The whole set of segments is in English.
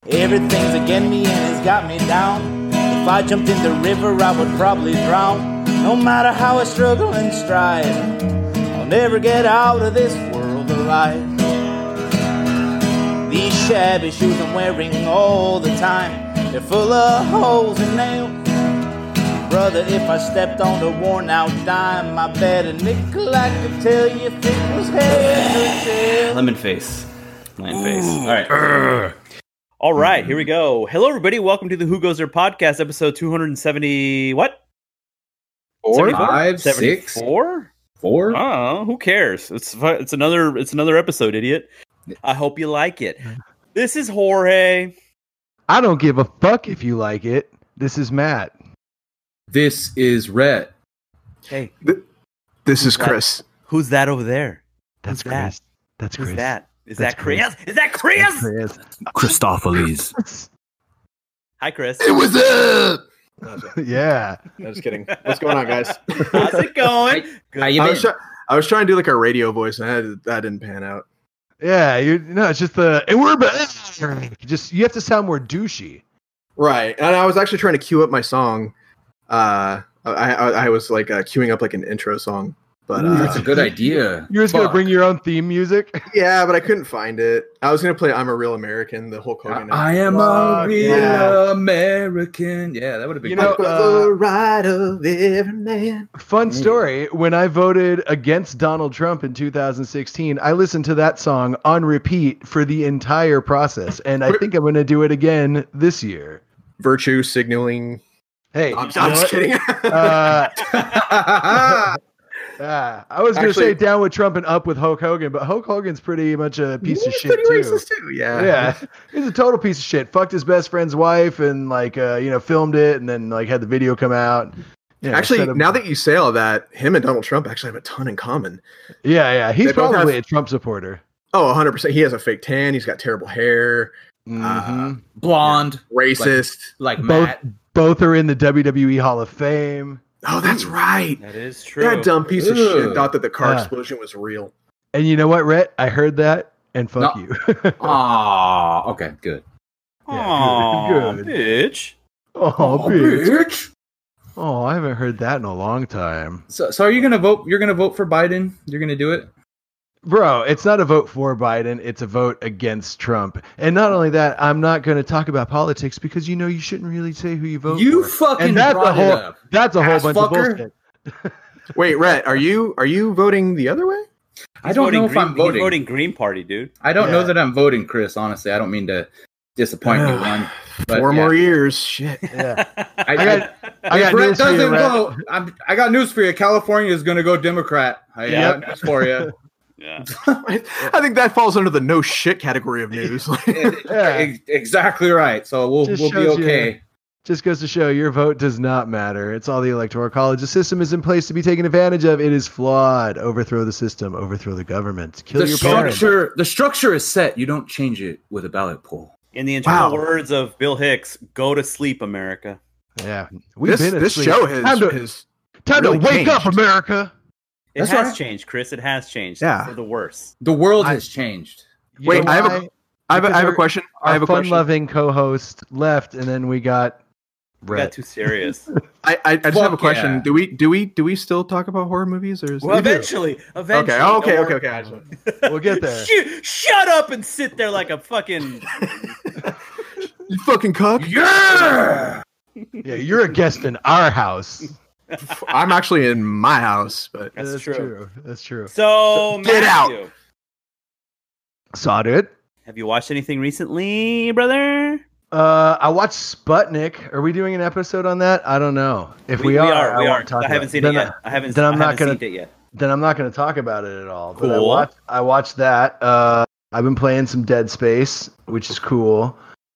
Everything's against me and it's got me down. If I jumped in the river, I would probably drown. No matter how I struggle and strive, I'll never get out of this world alive. These shabby shoes I'm wearing all the time, they're full of holes and nails. Brother, if I stepped on a worn out dime, I bet a nickel I could tell you if it was head or tail. Lemon face. All right, here we go. Hello, everybody. Welcome to the Who Goes There podcast, episode 270. What? 4, 5, 6, 4? Oh, who cares? It's another episode, idiot. I hope you like it. This is Jorge. I don't give a fuck if you like it. This is Matt. This is Rhett. Hey, this is Chris. Who's that over there? That's Who's Chris. That? That's Who's Chris. that? Is That's that Chris? Is that Chris? That's Chris. Christopheles. Hi, Chris. It was up. Yeah. No, just kidding. What's going on, guys? How's it going? Good. How you been? I was trying to do like a radio voice, and that didn't pan out. Yeah. It's just and we're back. You have to sound more douchey. Right, and I was actually trying to queue up my song. I was like queuing up like an intro song, but That's a good idea. You're just gonna bring your own theme music. yeah, but I couldn't find it. I was gonna play "I'm a Real American," the Hulk Hogan. I am a real yeah. American. Yeah, that would have been. You know, the right of every man. Fun story. When I voted against Donald Trump in 2016, I listened to that song on repeat for the entire process, and I think I'm gonna do it again this year. Virtue signaling. Hey, I'm just kidding. I was going to say down with Trump and up with Hulk Hogan, but Hulk Hogan's pretty much a piece of shit pretty too. racist too. Yeah. Yeah, he's a total piece of shit. Fucked his best friend's wife and filmed it and then like had the video come out. Yeah, actually, now that you say all that, him and Donald Trump actually have a ton in common. Yeah, he's They both probably have- a Trump supporter. Oh, 100%. He has a fake tan. He's got terrible hair. blonde, Racist. like Both Matt. both are in the WWE Hall of Fame. Oh, that's right. That is true. That dumb piece of Ugh. shit thought that the car Yeah. explosion was real. And you know what, Rhett? I heard that, and fuck No. you. Ah, okay, good. Aw, good. bitch. Oh, bitch. Oh, I haven't heard that in a long time. So are you gonna vote? You're gonna vote for Biden? You're gonna do it? Bro, it's not a vote for Biden. It's a vote against Trump. And not only that, I'm not going to talk about politics because you shouldn't really say who you vote You for. fucking And that's brought a whole it up. that's a whole Ass bunch fucker. of bullshit. Wait, Rhett, are you voting the other way? I don't know if I'm He's voting. voting Green Party, dude. I don't Yeah. know that I'm voting, Chris. Honestly, I don't mean to disappoint you, one. But 4 yeah. more years. Shit. Yeah. I got if Brett news for you, doesn't Rhett. vote, I got news for you. California is going to go Democrat. I got news for you. Yeah. I think that falls under the no shit category of news. Yeah. Exactly right. So we'll Just be shows you- okay. Just goes to show your vote does not matter. It's all the electoral college. The system is in place to be taken advantage of. It is flawed. Overthrow the system. Overthrow the government. Kill your parents. The structure is set. You don't change it with a ballot poll. In the internal Wow. words of Bill Hicks, go to sleep, America. Yeah. We've been this asleep. show Time has to really wake up, changed. America. It That's has right. changed, Chris. It has changed. Yeah. For the worse. The world I- has changed. You Wait, know I have why? I have Because a question. I Our have a question. fun-loving co-host left, and then we got We Brett. got too serious. I just have a Fuck question. yeah. Do we still talk about horror movies or is Well, it- eventually. Okay. Don't worry. Okay. I just want- We'll get there. Shut up and sit there like a fucking. You fucking cuck. Yeah. Yeah, you're a guest in our house. I'm actually in my house, but That's true. That's true. So, Get out. Matthew, Saw it. have you watched anything recently, brother? I watched Sputnik. Are we doing an episode on that? I don't know. If we, are, We I are. won't talk I haven't about seen it. it yet. I haven't then I'm not seen gonna- it yet. Then I'm not going to talk about it at all. But Cool. I watched that. I've been playing some Dead Space, which is cool.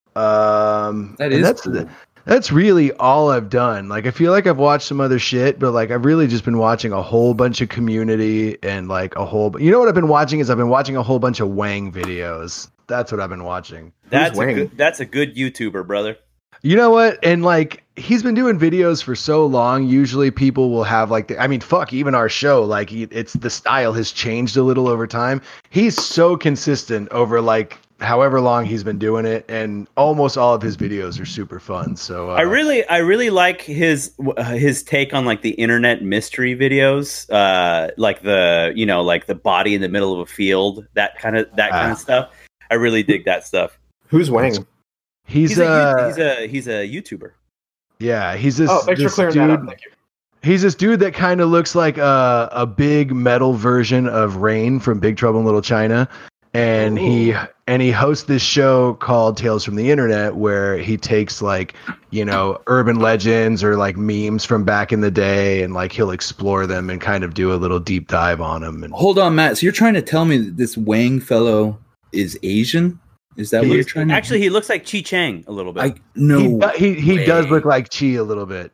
That's really all I've done. Like, I feel like I've watched some other shit, but like I've really just been watching a whole bunch of Community and like a whole. You know what I've been watching is I've been watching a whole bunch of Wang videos. That's what I've been watching. That's Wang? that's a good YouTuber, brother. You know what? And like he's been doing videos for so long. Usually people will have like even our show, like it's the style has changed a little over time. He's so consistent over like however long he's been doing it, and almost all of his videos are super fun. So I really like his take on like the internet mystery videos, like the body in the middle of a field, that kind of stuff. I really dig that stuff. Who's Wang? He's a YouTuber. Yeah, he's this. Thanks for clearing that up. Thank you. He's this dude that kind of looks like a big metal version of Rain from Big Trouble in Little China, and he hosts this show called Tales from the Internet, where he takes like urban legends or like memes from back in the day, and like he'll explore them and kind of do a little deep dive on them. And hold on, Matt. So you're trying to tell me that this Wang fellow is Asian? Is that what you're trying to? Actually, he looks like Chi Chang a little bit. He does look like Chi a little bit.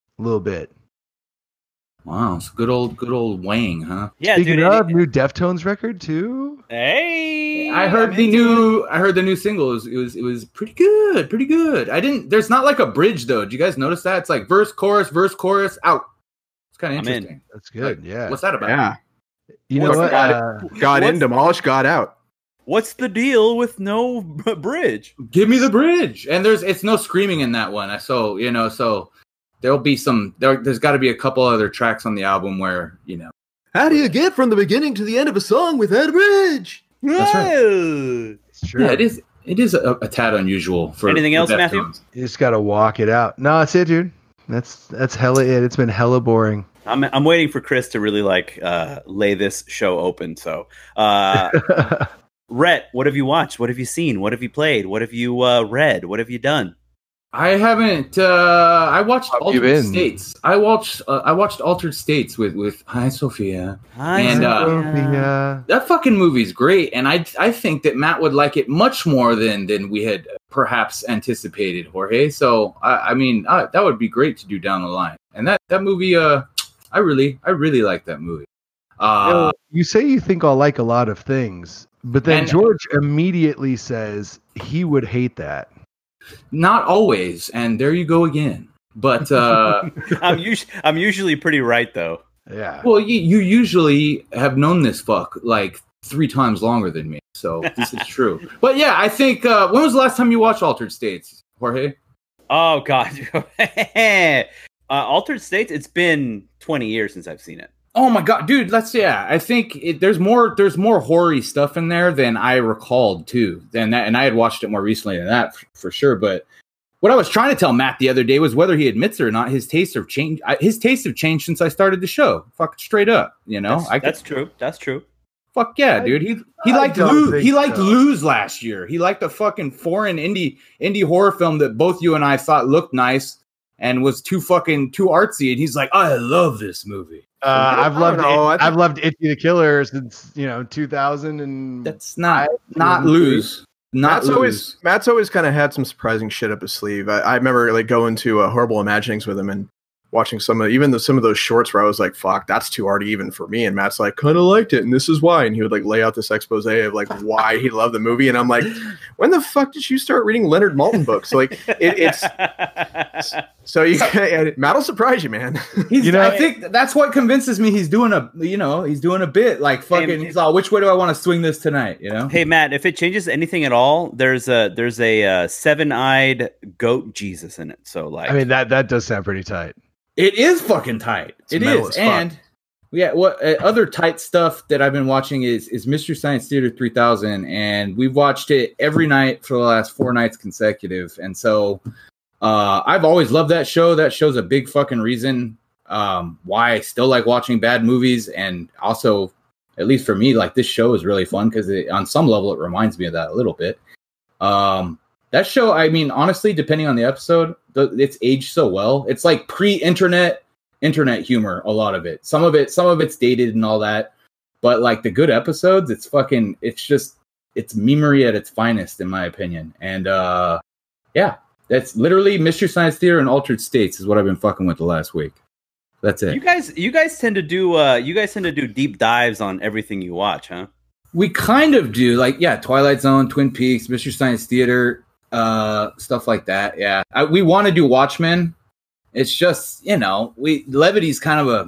Wow, it's good old Wang, huh? Yeah, speaking of new Deftones record too. Hey, I heard the new single. It was pretty good. There's not like a bridge though. Did you guys notice that? It's like verse, chorus, out. It's kind of interesting. That's good. Yeah. What's that about? Yeah. You know what? God in, demolish, God out. What's the deal with no bridge? Give me the bridge. And it's no screaming in that one. So there'll be there's got to be a couple other tracks on the album where, how do you get from the beginning to the end of a song without a bridge? That's right. It's true. Yeah, it is a tad unusual for anything else, Matthew? You just got to walk it out. No, that's it, dude. That's hella it. It's been hella boring. I'm waiting for Chris to really lay this show open. So, Rhett, what have you watched? What have you seen? What have you played? What have you read? What have you done? I haven't. I watched Altered States. I watched Altered States with Hi Sophia. Hi Sophia. That fucking movie's great, and I think that Matt would like it much more than we had perhaps anticipated, Jorge. So I mean, that would be great to do down the line. And that movie, I really like that movie. You say you think I'll like a lot of things, but then George immediately says he would hate that. Not always, and there you go again. But I'm usually pretty right, though. Yeah. Well, you usually have known this fuck like 3 times longer than me, so this is true. But yeah, I think when was the last time you watched Altered States, Jorge? Oh God, Altered States. It's been 20 years since I've seen it. Oh my God, dude! I think there's more hoary stuff in there than I recalled too. And I had watched it more recently than that for sure. But what I was trying to tell Matt the other day was whether he admits it or not, his tastes have changed. His tastes have changed since I started the show. Fuck straight up, That's true. That's true. Fuck yeah, dude. He liked Lose last year. He liked a fucking foreign indie horror film that both you and I thought looked nice and was too artsy. And he's like, I love this movie. I've loved Itchy the Killer since 2000, and that's not Lose. Matt's always kind of had some surprising shit up his sleeve. I remember going to Horrible Imaginings with him and watching some of those shorts where I was like, fuck, that's too arty even for me. And Matt's like, kind of liked it, and this is why. And he would lay out this expose of why he loved the movie. And I'm like, when the fuck did you start reading Leonard Maltin books? It's so Matt'll surprise you, man. I think that's what convinces me he's doing a bit like fucking. Hey, he's all, which way do I want to swing this tonight? Hey Matt, if it changes anything at all, there's a seven-eyed goat Jesus in it. So that does sound pretty tight. It is fucking tight. It is. And yeah, what other tight stuff that I've been watching is Mystery Science Theater 3000, and we've watched it every night for the last 4 nights consecutive. And so I've always loved that show. That show's a big fucking reason why I still like watching bad movies. And also, at least for me, this show is really fun because on some level it reminds me of that a little bit. That show, I mean, honestly, depending on the episode, it's aged so well. It's like pre-internet humor, a lot of it. Some of it's dated and all that. But the good episodes, it's memery at its finest, in my opinion. And yeah, that's literally Mystery Science Theater and Altered States is what I've been fucking with the last week. That's it. You guys tend to do deep dives on everything you watch, huh? We kind of do. Twilight Zone, Twin Peaks, Mystery Science Theater, stuff like that. Yeah, we want to do Watchmen. It's just levity's kind of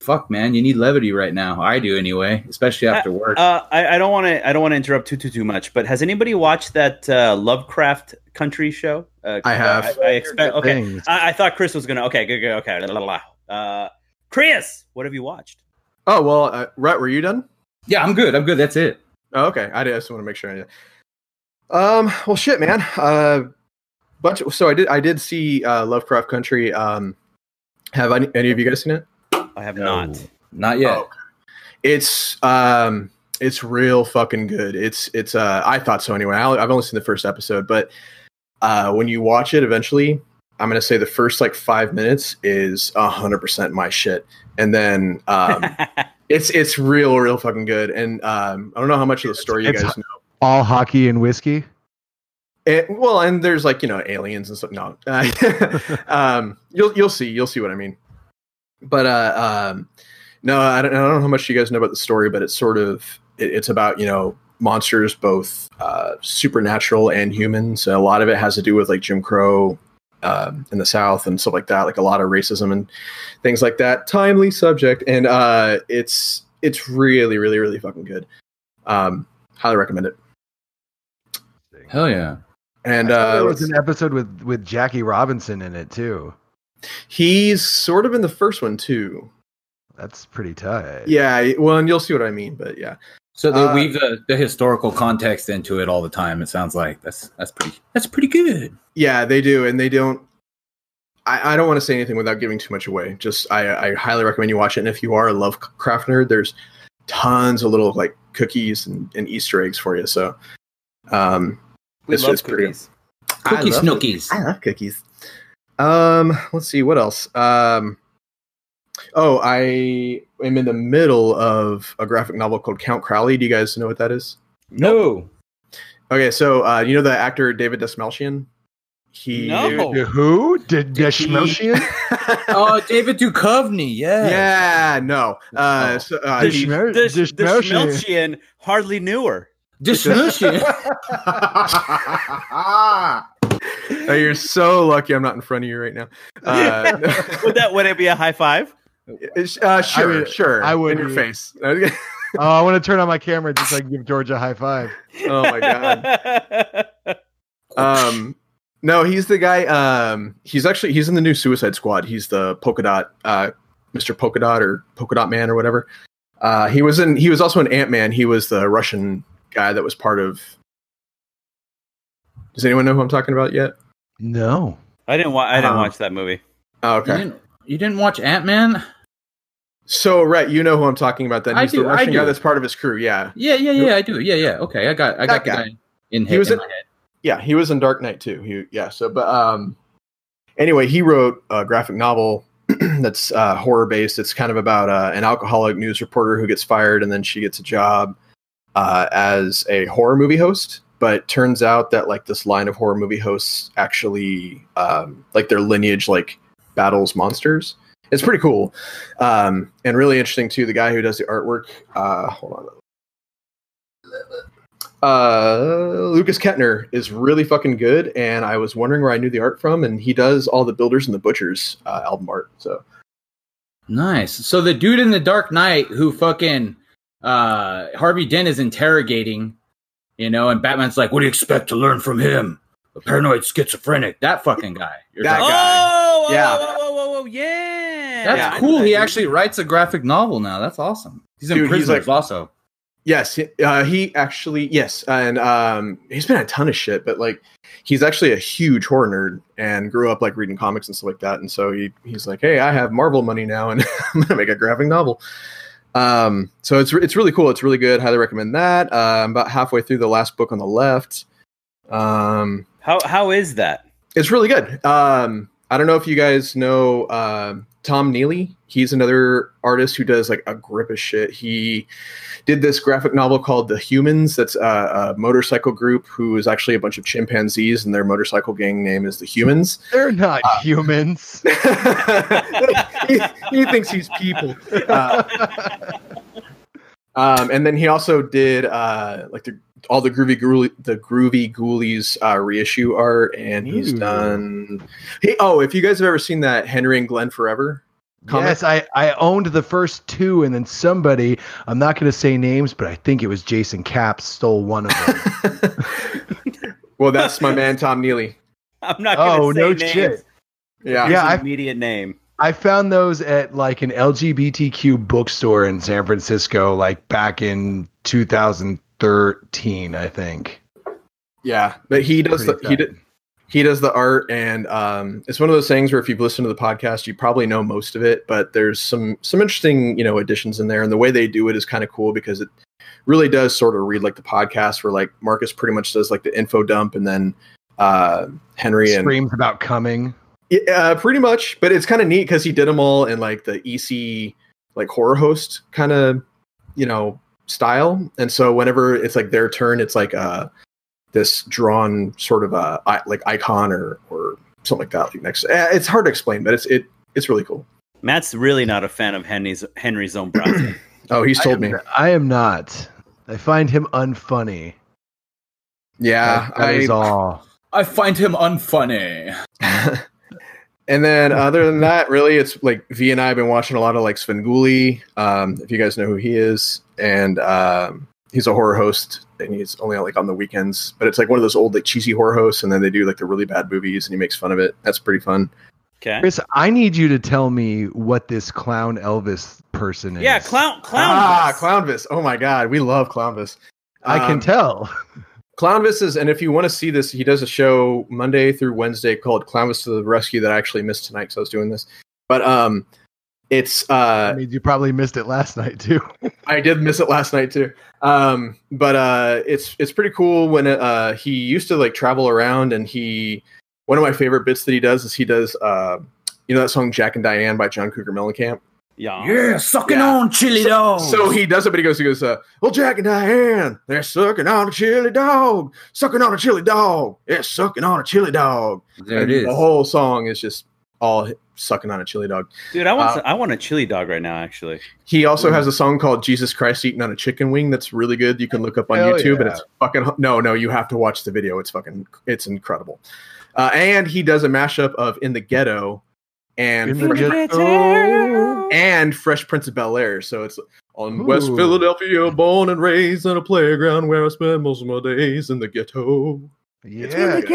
fuck, man, you need levity right now. I do anyway, especially after work. I don't want to interrupt too much, but has anybody watched that Lovecraft Country show? I have. I expect. Okay, I thought Chris was gonna. Okay, good. Okay, Chris, what have you watched? Oh well, Rhett, were you done? Yeah, I'm good. That's it. Oh, okay, I just want to make sure I did. Well, shit, man. So I did see Lovecraft Country. Have any of you guys seen it? I have not yet. Oh, it's real fucking good. It's I thought so anyway. I've only seen the first episode, but when you watch it eventually, I'm gonna say the first like 5 minutes is 100% my shit, and then it's real fucking good. And I don't know how much of the story you guys know. All hockey and whiskey. And there's like aliens and stuff. No, you'll see what I mean. But no, I don't know how much you guys know about the story, but it's sort of it's about monsters, both supernatural and human. So a lot of it has to do with like Jim Crow in the South and stuff like that, like a lot of racism and things like that. Timely subject, and it's really fucking good. Highly recommend it. Hell yeah! And there was an episode with Jackie Robinson in it too. He's sort of in the first one too. That's pretty tight. Yeah, well, and you'll see what I mean, but yeah. So they weave the historical context into it all the time. It sounds like that's pretty good. Yeah, they do, and they don't. I don't want to say anything without giving too much away. Just I highly recommend you watch it. And if you are a Lovecraft nerd, there's tons of little like cookies and Easter eggs for you. So we love cookies. Cookie snookies. I love cookies. Let's see what else. I am in the middle of a graphic novel called Count Crowley. Do you guys know what that is? No. Okay, so you know the actor David Dastmalchian? Who? Dastmalchian? Oh, David Duchovny. Yeah. Yeah. No. Dastmalchian hardly knew her. Dastmalchian. Oh, you're so lucky I'm not in front of you right now. Would it be a high five? Sure. I would in your face. I want to turn on my camera just like give George a high five. Oh my god. No, he's the guy. He's in the new Suicide Squad. He's the Polka Dot, Mr. Polka Dot or Polka Dot Man or whatever. He was also in Ant-Man. He was the Russian guy that was part of. Does anyone know who I'm talking about yet? No, I didn't watch that movie. Oh, okay. You didn't watch Ant-Man? So, Rhett, you know who I'm talking about then. He's the Russian guy that's part of his crew, yeah. Yeah, I do. Yeah. Okay, I got the guy in my head. Yeah, he was in Dark Knight too. Anyway, he wrote a graphic novel that's horror based. It's kind of about an alcoholic news reporter who gets fired and then she gets a job as a horror movie host. But turns out that like this line of horror movie hosts actually like their lineage like battles monsters. It's pretty cool and really interesting too. The guy who does the artwork, hold on. Lucas Kettner is really fucking good, and I was wondering where I knew the art from, and he does all the Builders and the Butchers album art. So nice. So the dude in the Dark Knight who fucking Harvey Dent is interrogating, and Batman's like, "What do you expect to learn from him? A paranoid schizophrenic." That fucking guy. Whoa, yeah. Yeah. That's cool. He actually writes a graphic novel now. That's awesome. He's in Prisoners also. Yes, he actually, yes. And he's been in a ton of shit, but like he's actually a huge horror nerd and grew up like reading comics and stuff like that. And so he's like, hey, I have Marvel money now and I'm going to make a graphic novel. So it's really cool. It's really good. Highly recommend that. I'm about halfway through the last book on the left. How is that? It's really good. I don't know if you guys know Tom Neely. He's another artist who does like a grip of shit. He did this graphic novel called The Humans. That's a motorcycle group who is actually a bunch of chimpanzees, and their motorcycle gang name is The Humans. They're not humans. he thinks he's people. And then he also did like all the Groovy Ghoulies reissue art, and he's done. If you guys have ever seen that Henry and Glenn Forever Yes, I owned the first 2, and then somebody, I'm not going to say names, but I think it was Jason Capps, stole one of them. Well, that's my man Tom Neely. I'm not going to say names. Shit. Yeah, immediate name. I found those at like an LGBTQ bookstore in San Francisco, like back in 2013, I think. Yeah, but he does he does the art, and it's one of those things where if you've listened to the podcast, you probably know most of it, but there's some interesting, additions in there, and the way they do it is kind of cool because it really does sort of read like the podcast, where like Marcus pretty much does like the info dump, and then Henry screams about coming. Yeah, pretty much, but it's kind of neat because he did them all in like the EC like horror host kind of style, and so whenever it's like their turn, it's like this drawn sort of like icon or something like that. Like next, it's hard to explain, but it's really cool. Matt's really not a fan of Henry's own browser. Oh, he's told me. I am not. I find him unfunny. Yeah, that is all. I find him unfunny. And then other than that, really, it's like V and I have been watching a lot of like Svengoolie, if you guys know who he is, and he's a horror host, and he's only like on the weekends, but it's like one of those old like cheesy horror hosts, and then they do like the really bad movies, and he makes fun of it. That's pretty fun. Okay, Chris, I need you to tell me what this Clown Elvis person is. Yeah, Clownvis. Clownvis. Oh my God, we love Clownvis. I can tell. Clownvis is, and if you want to see this, he does a show Monday through Wednesday called Clownvis to the Rescue that I actually missed tonight because I was doing this. But it's I mean, you probably missed it last night too. I did miss it last night too. But it's pretty cool when he used to like travel around, and one of my favorite bits that he does is he does that song Jack and Diane by John Cougar Mellencamp. Yeah, sucking on chili dog. So he does it, but he goes, well, Jack and Diane, they're sucking on a chili dog, sucking on a chili dog, yeah, sucking on a chili dog. There it is. The whole song is just all sucking on a chili dog. Dude, I want a chili dog right now, actually. He also has a song called Jesus Christ Eating on a Chicken Wing that's really good. You can look up on YouTube, and it's fucking, no, you have to watch the video. It's incredible. And he does a mashup of In the Ghetto and Fresh Prince of Bel-Air. So it's on West Philadelphia, born and raised on a playground where I spend most of my days in the ghetto. Yeah. In the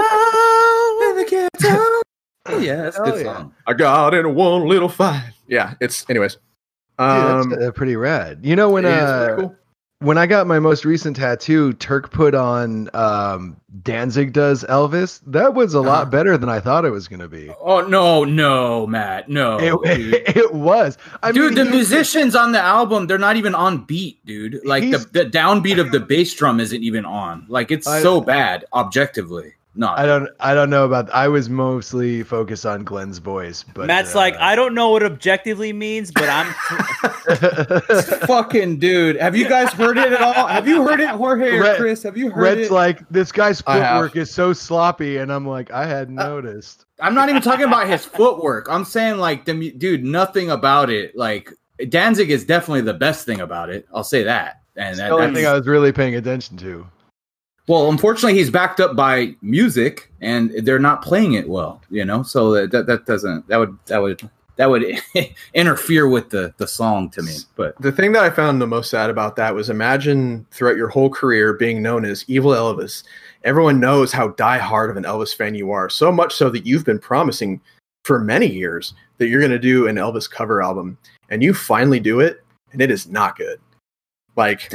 ghetto. Yeah, that's a good song. I got in one little fight. Yeah, anyways. Dude, that's pretty rad. You know, when I got my most recent tattoo, Turk put on Danzig Does Elvis. That was a lot better than I thought it was going to be. Oh, no, Matt. No. It was. The musicians on the album, they're not even on beat, dude. Like the downbeat of the bass drum isn't even on. Like it's so bad, objectively. No, I don't know about. I was mostly focused on Glenn's voice, but Matt's like, I don't know what objectively means, but I'm fucking dude. Have you guys heard it at all? Have you heard it, Jorge or Chris? Have you heard it? Red's like, this guy's footwork is so sloppy, and I'm like, I hadn't noticed. I'm not even talking about his footwork. I'm saying like, dude, nothing about it. Like Danzig is definitely the best thing about it. I'll say that. And that's the only thing I was really paying attention to. Well, unfortunately, he's backed up by music, and they're not playing it well. So that would interfere with the song to me. But the thing that I found the most sad about that was, imagine throughout your whole career being known as Evil Elvis. Everyone knows how diehard of an Elvis fan you are, so much so that you've been promising for many years that you're going to do an Elvis cover album, and you finally do it, and it is not good. Like,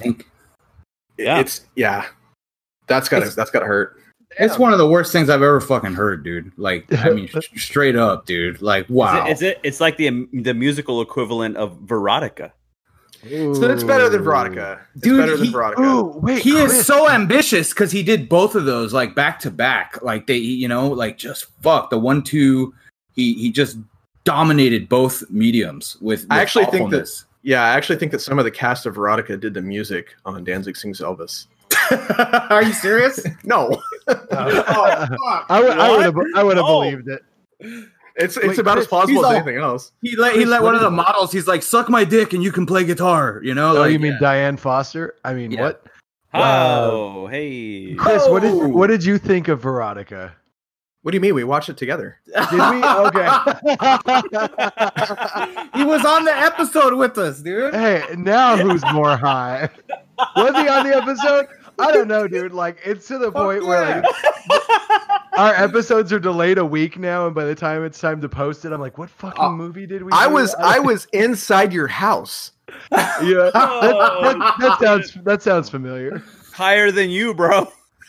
That's gotta hurt. It's one of the worst things I've ever fucking heard, dude. Like, I mean, straight up, dude. Like, wow. It's like the musical equivalent of Veronica. So it's better than Veronica. He is so ambitious because he did both of those like back to back. Like just fuck the 1-2. He just dominated both mediums with I actually think that some of the cast of Veronica did the music on Danzig Sings Elvis. Are you serious? No. I would have believed it. It's about as plausible as anything else. He let one of the models. He's like, "Suck my dick and you can play guitar." Oh, you mean Diane Foster? I mean, what? Oh, hey, Chris, what did you think of Veronica? What do you mean? We watched it together. Did we? Okay. He was on the episode with us, dude. Hey, now who's more high? Was he on the episode? I don't know, dude. Like, it's to the point where like our episodes are delayed a week now, and by the time it's time to post it, I'm like, what fucking movie did we? I was inside your house. Yeah, that sounds familiar. Higher than you, bro.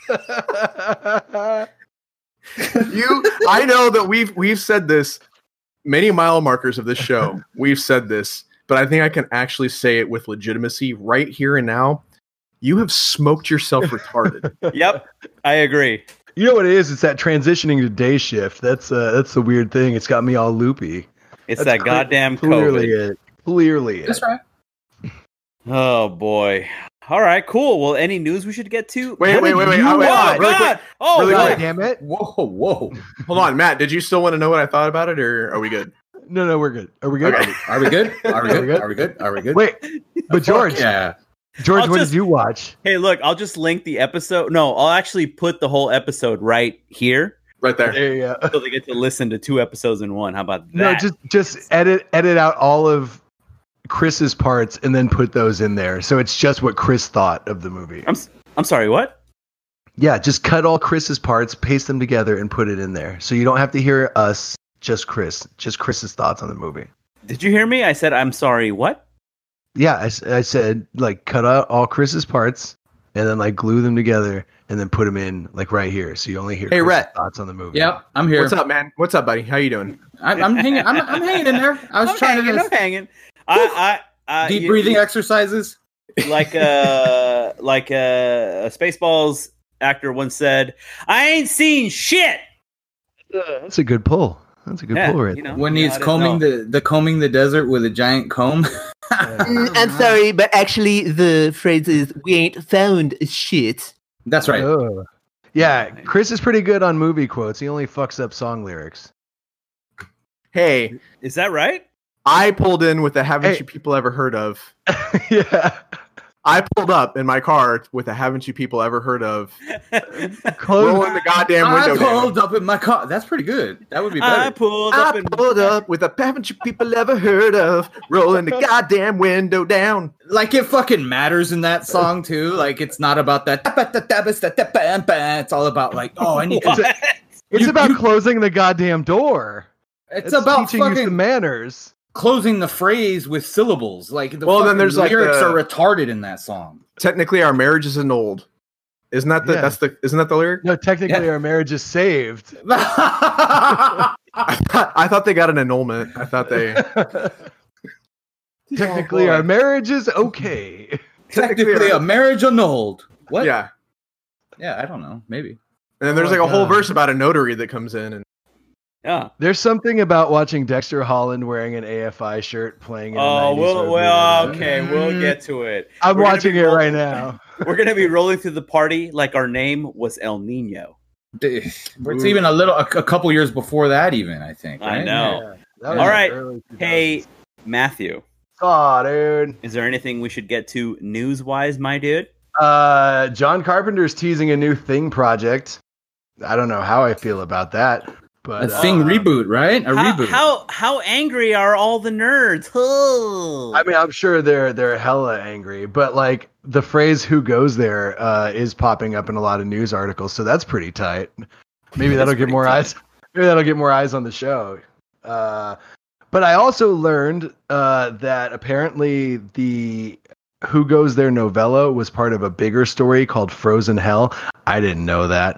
I know that we've said this many mile markers of this show. We've said this, but I think I can actually say it with legitimacy right here and now. You have smoked yourself retarded. Yep, I agree. You know what it is? It's that transitioning to day shift. That's the weird thing. It's got me all loopy. It's that goddamn clearly COVID. Clearly That's right. Oh boy. All right, cool. Well, any news we should get to? Wait. Oh, Really God. quick. Oh, Really God. quick. damn it! Whoa. Hold on, Matt. Did you still want to know what I thought about it, or are we good? No, we're good. Are we good? Okay. Are we good? Are we Are we good? good? Are we good? Are we good? Wait, but George, Yeah. George, I'll what just- did you watch? Hey, look, I'll just link the episode. No, I'll actually put the whole episode right here Right there. There you go. so they get to listen to 2 episodes in one. How about that? No, just edit out all of Chris's parts and then put those in there. So it's just what Chris thought of the movie. I'm sorry, what? Yeah, just cut all Chris's parts, paste them together, and put it in there. So you don't have to hear us, just Chris's thoughts on the movie. Did you hear me? I said, I'm sorry, what? Yeah, I said, like, cut out all Chris's parts and then, like, glue them together and then put them in, like, right here. So you only hear Hey, Chris's Rhett. thoughts on the movie. Yep, I'm here. What's up, man? What's up, buddy? How you doing? I'm hanging. I'm hanging in there. I was I'm trying hanging, to I'm hanging. I deep breathing exercises. like Spaceballs actor once said, I ain't seen shit. That's a good pull. That's a good pull right there. When he's combing the desert with a giant comb. I'm sorry, but actually the phrase is "we ain't found shit." That's right. Oh. Yeah, Chris is pretty good on movie quotes. He only fucks up song lyrics. Hey, Is that right? I pulled in with the "Haven't Hey. you people ever heard of?" Yeah. I pulled up in my car with a "Haven't you people ever heard of?" Close. Rolling the goddamn I window down. pulled up in my car. That's pretty good. That would be I better. pulled up I and pulled up with a "Haven't you people ever heard of?" Rolling the goddamn window down. Like it fucking matters in that song too. Like it's not about that. It's all about like, oh, I need. What? It's about closing the goddamn door. It's about teaching you some fucking manners. closing the phrase with syllables. Like the Well, then fucking there's, like, lyrics the- are retarded in that song. Technically, our marriage is annulled. Isn't that the? Yeah. Isn't that the lyric? No, technically our marriage is saved. I thought they got an annulment. I thought they. Technically our marriage is okay. Technically, a marriage annulled. What? Yeah. Yeah, I don't know. Maybe. And then there's Oh like a whole God. verse about a notary that comes in, and Yeah. There's something about watching Dexter Holland wearing an AFI shirt playing in a Oh, 90s well, movie. well, okay, we'll get to it. I'm We're gonna watching be it roll- right now. We're gonna be rolling through the party like our name was El Nino. It's even a couple years before that, even I think. I right? know. That was All right. early 2000s. Hey, Matthew, Aw, dude. is there anything we should get to news-wise, my dude? John Carpenter's teasing a new Thing project. I don't know how I feel about that, but A Thing reboot, right? A reboot. How angry are all the nerds? Oh. I mean, I'm sure they're hella angry, but like the phrase "who goes there" is popping up in a lot of news articles, so that's pretty tight. Maybe that'll get more eyes. Maybe that'll get more eyes on the show. But I also learned that apparently the "Who Goes There" novella was part of a bigger story called Frozen Hell. I didn't know that.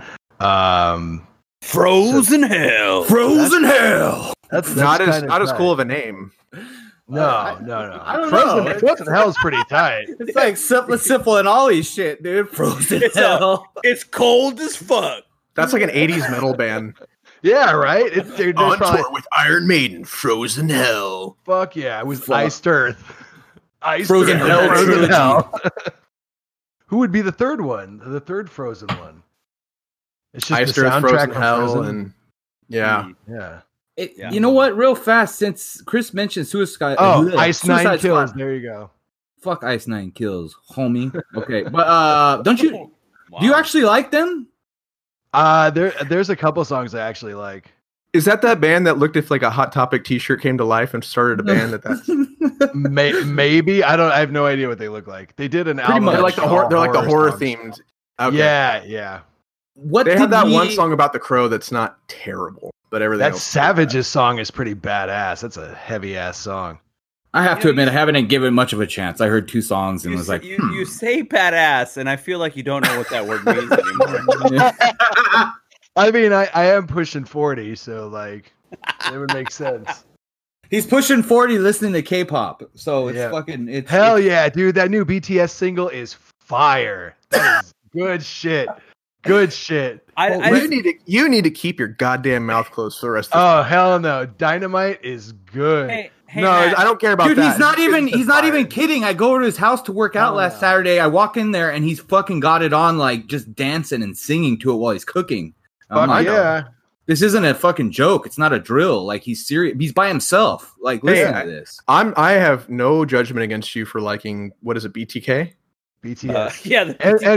Frozen Hell. Frozen Hell. That's not as kinda not as tight. cool of a name. No. I don't Frozen, know. Frozen Hell's pretty tight. It's like Simple and Ollie shit, dude. Frozen Hell. It's cold as fuck. That's like an '80s metal band. Yeah, right. It's dude, there's probably, with Iron Maiden, Frozen Hell. fuck yeah, it was Iced Earth. Iced Frozen Earth. Hell Frozen trilogy. Hell. Who would be the third one? The third Frozen one. It's just Iced the Earth, soundtrack Frozen from Hell, Frozen. and yeah. Yeah. Yeah. You know what? Real fast, since Chris mentioned Suicide. Oh, Bleh, Ice Nine Suicide Kills. Squad. There you go. Fuck Ice Nine Kills, homie. Okay, but don't you? Do you actually like them? There's a couple songs I actually like. Is that band that looked if like a Hot Topic T-shirt came to life and started a band that? Maybe I have no idea what they look like. They did an album. They're like the horror themed. Okay. Yeah. What they have that one song about the crow that's not terrible, but everything. That Savage's song is pretty badass. That's a heavy ass song. I have to admit, I haven't given much of a chance. I heard 2 songs and was like, you say badass, and I feel like you don't know what that word means anymore. I mean, I am pushing 40, so like it would make sense. He's pushing 40 listening to K-pop. So it's fucking yeah, dude. That new BTS single is fire. That is good shit. Good shit. You need to keep your goddamn mouth closed for the rest of the hell no. Dynamite is good. Hey, no, Matt. I don't care about dude, that. He's not even kidding. I go over to his house to work out last Saturday. I walk in there and he's fucking got it on, like just dancing and singing to it while he's cooking. This isn't a fucking joke. It's not a drill. Like he's serious. He's by himself. Like listen to this. I have no judgment against you for liking what is it, BTK? BTS. And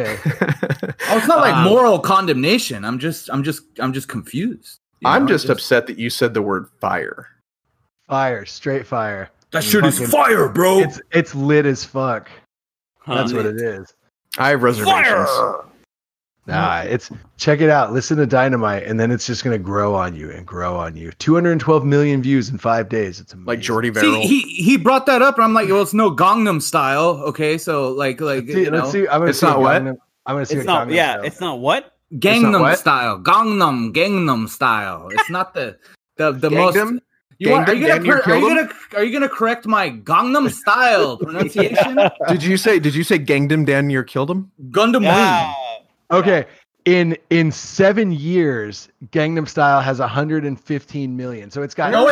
BTK. Oh, it's not like moral condemnation. I'm just confused. I'm just upset that you said the word fire. Fire, straight fire. That shit is fire, bro. It's lit as fuck. That's what it is. I have reservations. Fire! Nah, check it out. Listen to Dynamite, and then it's just gonna grow on you and grow on you. 212 million views in 5 days. It's amazing. Like Jordy Verrill. See, he brought that up, and I'm like, well, it's no Gangnam Style, okay? So like, let's see. It's not what? I'm gonna see. It's not. Yeah, it's not what? Gangnam Style. Gangnam Style. It's not the most. Are you gonna correct my Gangnam Style pronunciation? Did you say Gangnam Dan near killed him? Gundam Wing. Okay, in 7 years, Gangnam Style has 115 million. So it's got no.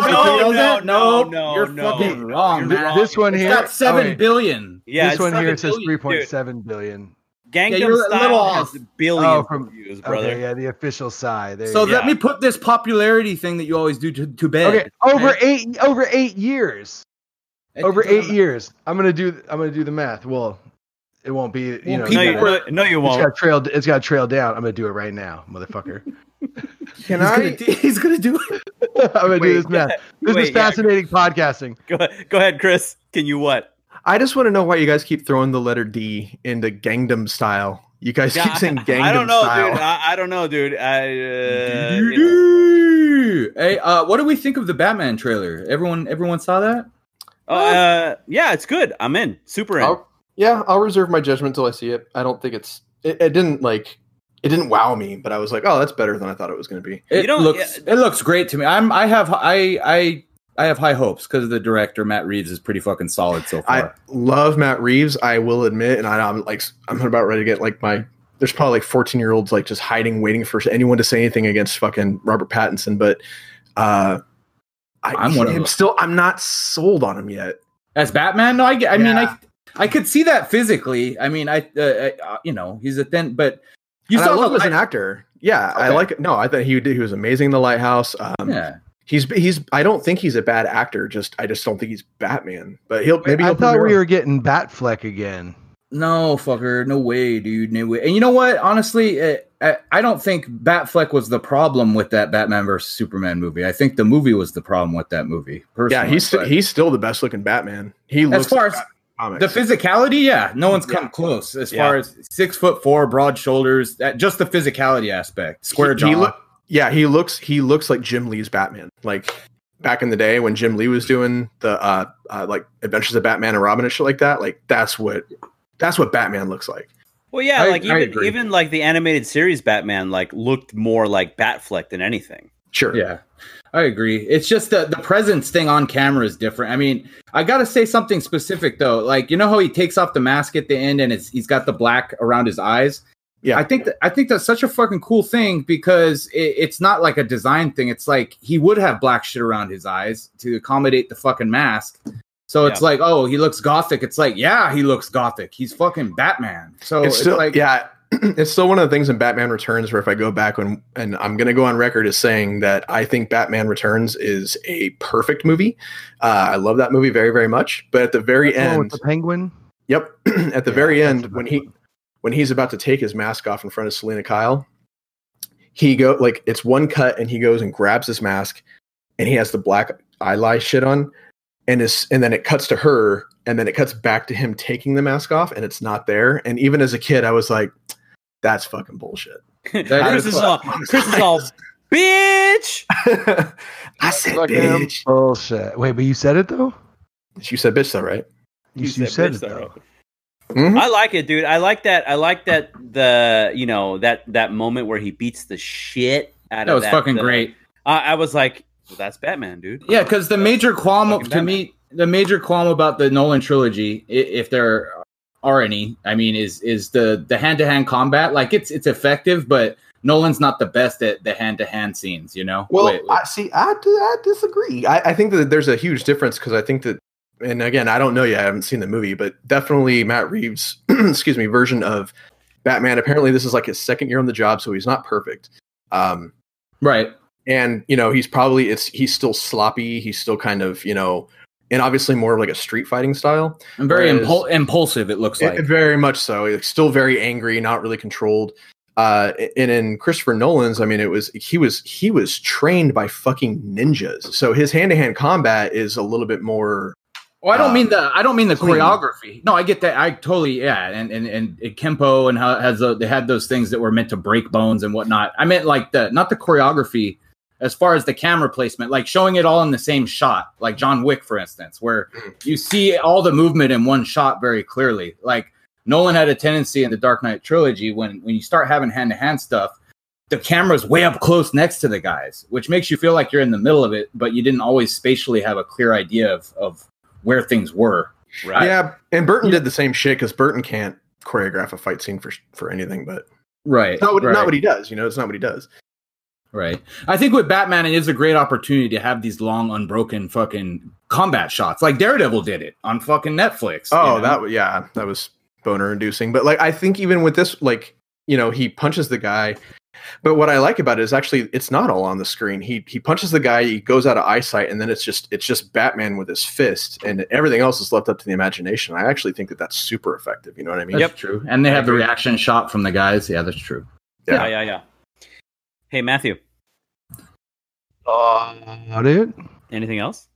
You're fucking wrong, man. This one here, it's got 7 billion. Yeah, this one here says 3.7 billion. Gangnam Style has billions of views, brother. Okay, yeah, the official side. So let me put this popularity thing that you always do to bed. Okay, over 8 years. Over 8 years. I'm gonna do the math. Well, it won't be. No, you won't. It's got trailed down. I'm gonna do it right now, motherfucker. He's gonna do it. I'm gonna do this math. This is fascinating podcasting. Go ahead, Chris. Can you what? I just want to know why you guys keep throwing the letter D into Gangnam Style. You guys keep saying Gangnam Style. I don't know, dude. Hey, what do we think of the Batman trailer? Everyone saw that? Yeah, it's good. I'm in. Super in. I'll reserve my judgment until I see it. I don't think it didn't wow me, but I was like, oh, that's better than I thought it was going to be. It looks great to me. I have high hopes because the director Matt Reeves is pretty fucking solid so far. I love Matt Reeves, I will admit, and I'm about ready to get like there's probably like 14-year-olds like just hiding, waiting for anyone to say anything against fucking Robert Pattinson, but I'm not sold on him yet as Batman. No, I mean I could see that physically. I mean, he's a thin, but you saw him as an actor. Yeah, okay. I like it. No, I thought he was amazing in The Lighthouse. He's. I don't think he's a bad actor. I just don't think he's Batman. But I thought we were getting Batfleck again. No, fucker. No way, dude. No way. And you know what? Honestly, I don't think Batfleck was the problem with that Batman vs Superman movie. I think the movie was the problem with that movie. Yeah, he's still the best looking Batman. He looks as far as the physicality, no one's come close as far as 6'4", broad shoulders. Just the physicality aspect, square jaw. He looks like Jim Lee's Batman. Like back in the day when Jim Lee was doing the like Adventures of Batman and Robin and shit like that. Like that's what Batman looks like. Well, yeah, even like the animated series Batman like looked more like Batfleck than anything. Sure. Yeah. I agree. It's just the presence thing on camera is different. I mean, I got to say something specific though. Like, you know how he takes off the mask at the end and he's got the black around his eyes. Yeah, I think that's such a fucking cool thing because it's not like a design thing. It's like he would have black shit around his eyes to accommodate the fucking mask. So it's like, oh, he looks gothic. It's like, yeah, he looks gothic. He's fucking Batman. So it's still like, yeah. It's still one of the things in Batman Returns where if I go back and I'm going to go on record as saying that I think Batman Returns is a perfect movie. I love that movie very, very much. But at the very end, with the Penguin. Yep. At the very end, when he's about to take his mask off in front of Selena Kyle, it's one cut, and he goes and grabs his mask, and he has the black eyelash shit on, and then it cuts to her, and then it cuts back to him taking the mask off, and it's not there. And even as a kid, I was like, "That's fucking bullshit." Chris is all, bitch. I said bitch. Bullshit. Wait, but you said it though. You said bitch though, right? You said it though. Mm-hmm. I like it, dude. I like that that moment where he beats the shit out of that. That was fucking great. I was like, well, that's Batman, dude. Yeah, because the major qualm to me, the major qualm about the Nolan trilogy, if there are any, I mean, is the hand-to-hand combat. Like it's effective, but Nolan's not the best at the hand-to-hand scenes, you know? Well, I disagree. I think that there's a huge difference because I think that, and again, I don't know yet, I haven't seen the movie, but definitely Matt Reeves' version of Batman. Apparently, this is like his second year on the job, so he's not perfect. Right. And, he's still sloppy. He's still kind of, and obviously more of like a street fighting style. And very impulsive, it looks like. Very much so. It's still very angry, not really controlled. And in Christopher Nolan's, I mean, he was trained by fucking ninjas. So his hand-to-hand combat is a little bit more. Well, I don't mean the choreography. No, I get that. I totally, yeah. And Kempo and how they had those things that were meant to break bones and whatnot. I meant like not the choreography as far as the camera placement, like showing it all in the same shot, like John Wick, for instance, where you see all the movement in one shot very clearly. Like Nolan had a tendency in the Dark Knight trilogy when you start having hand-to-hand stuff, the camera's way up close next to the guys, which makes you feel like you're in the middle of it, but you didn't always spatially have a clear idea of where things were. Right? Yeah, and Burton did the same shit because Burton can't choreograph a fight scene for anything, but right, not what he does. It's not what he does. Right. I think with Batman, it is a great opportunity to have these long, unbroken fucking combat shots, like Daredevil did it on fucking Netflix. Oh, that was boner inducing. But like, I think even with this, like, he punches the guy. But what I like about it is actually it's not all on the screen. He punches the guy, he goes out of eyesight, and then it's just Batman with his fist, and everything else is left up to the imagination. I actually think that that's super effective. You know what I mean? That's true. And they have the reaction shot from the guys. Yeah, that's true. Yeah. Hey, Matthew. Dude. Anything else?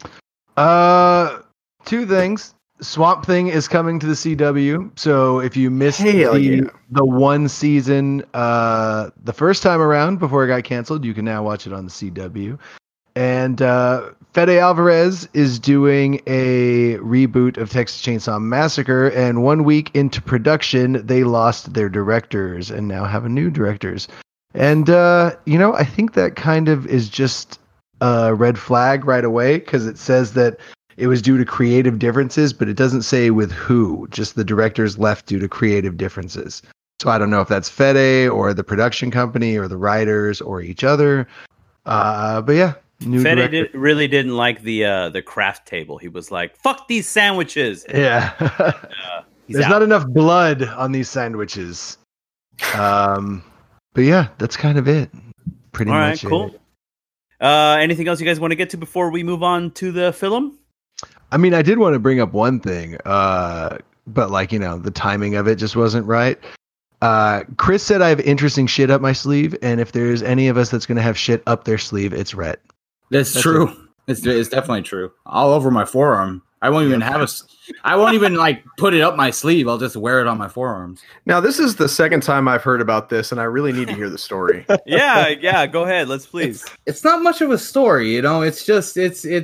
Two things. Swamp Thing is coming to the CW. So if you missed the one season the first time around before it got canceled, you can now watch it on the CW. And Fede Alvarez is doing a reboot of Texas Chainsaw Massacre. And 1 week into production, they lost their directors and now have a new directors. And, I think that kind of is just a red flag right away because it says that it was due to creative differences, but it doesn't say with who, just the directors left due to creative differences. So I don't know if that's Fede or the production company or the writers or each other. But yeah, Fede really didn't like the craft table. He was like, fuck these sandwiches. Yeah. There's not enough blood on these sandwiches. But yeah, that's kind of it. Pretty much. All right, cool. Anything else you guys want to get to before we move on to the film? I mean, I did want to bring up one thing, but the timing of it just wasn't right. Chris said I have interesting shit up my sleeve, and if there's any of us that's going to have shit up their sleeve, it's Rhett. That's true. It's definitely true. All over my forearm. I won't even I won't even like put it up my sleeve. I'll just wear it on my forearms. Now, this is the second time I've heard about this, and I really need to hear the story. Yeah. Go ahead. Let's please. It's not much of a story, It's just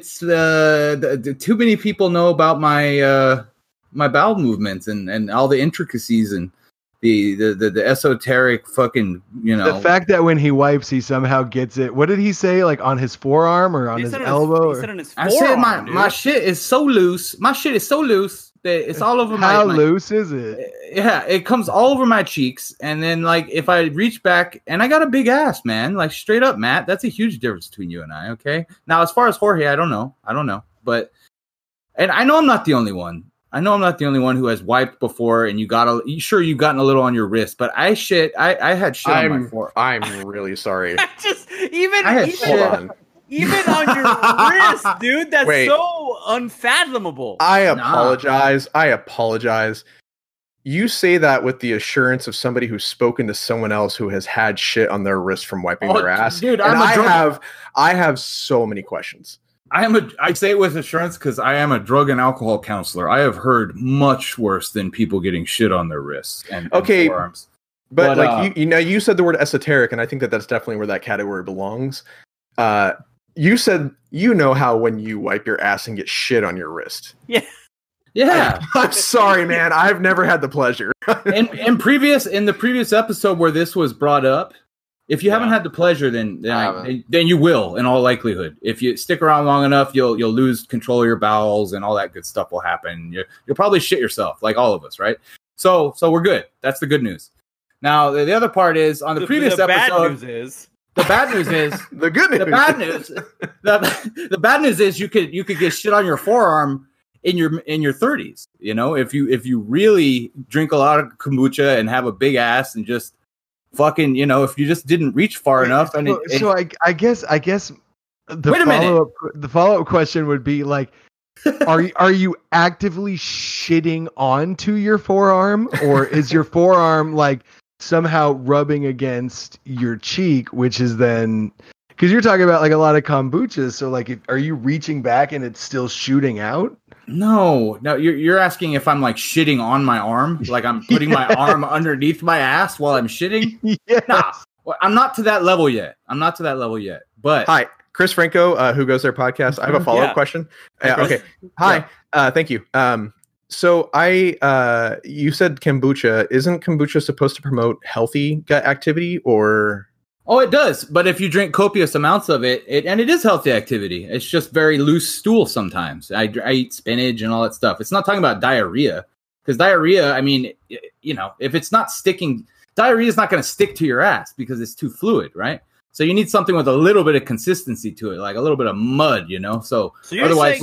too many people know about my my bowel movements and all the intricacies and the esoteric fucking the fact that when he wipes he somehow gets it. What did he say, like on his forearm or on his elbow? He said on his forearm, I said my shit is so loose. My shit is so loose that it's all over my. How loose is it? Yeah, it comes all over my cheeks, and then like if I reach back, and I got a big ass, man. Like straight up, Matt. That's a huge difference between you and I. Okay, now as far as Jorge, I don't know, but and I know I'm not the only one. Who has wiped before, and you've gotten a little on your wrist, but I had shit on my forearm. I'm really sorry. Even on your wrist, dude. That's so unfathomable. I apologize. you say that with the assurance of somebody who's spoken to someone else who has had shit on their wrist from wiping their ass. Dude, I have so many questions. I say it with assurance because I am a drug and alcohol counselor. I have heard much worse than people getting shit on their wrists and forearms. But like you said the word esoteric, and I think that's definitely where that category belongs. You said how when you wipe your ass and get shit on your wrist. Yeah. I'm sorry, man. I've never had the pleasure. in the previous episode where this was brought up, if you haven't had the pleasure, then you will, in all likelihood. If you stick around long enough, you'll lose control of your bowels and all that good stuff will happen. You'll probably shit yourself, like all of us, right? So we're good. That's the good news. Now the other part is on the previous episode. The bad news is the good news. The bad news. The bad news is you could get shit on your forearm in your 30s. If you really drink a lot of kombucha and have a big ass and just fucking if you just didn't reach far enough. And I guess the follow-up question would be like, are you actively shitting onto your forearm, or is your forearm like somehow rubbing against your cheek, which is then, because you're talking about like a lot of kombucha, so like are you reaching back and it's still shooting out? No, you're asking if I'm like shitting on my arm, like I'm putting my arm underneath my ass while I'm shitting. Yes. Nah, I'm not to that level yet. But hi, Chris Franco, Who Goes There podcast. I have a follow-up question. Okay. Hi. Thank you. So you said kombucha. Isn't kombucha supposed to promote healthy gut activity, or? Oh, it does. But if you drink copious amounts of it, and it is healthy activity. It's just very loose stool sometimes. I eat spinach and all that stuff. It's not talking about diarrhea, because diarrhea, I mean, if it's not sticking, diarrhea is not going to stick to your ass because it's too fluid, right? So you need something with a little bit of consistency to it, like a little bit of mud, So you're otherwise,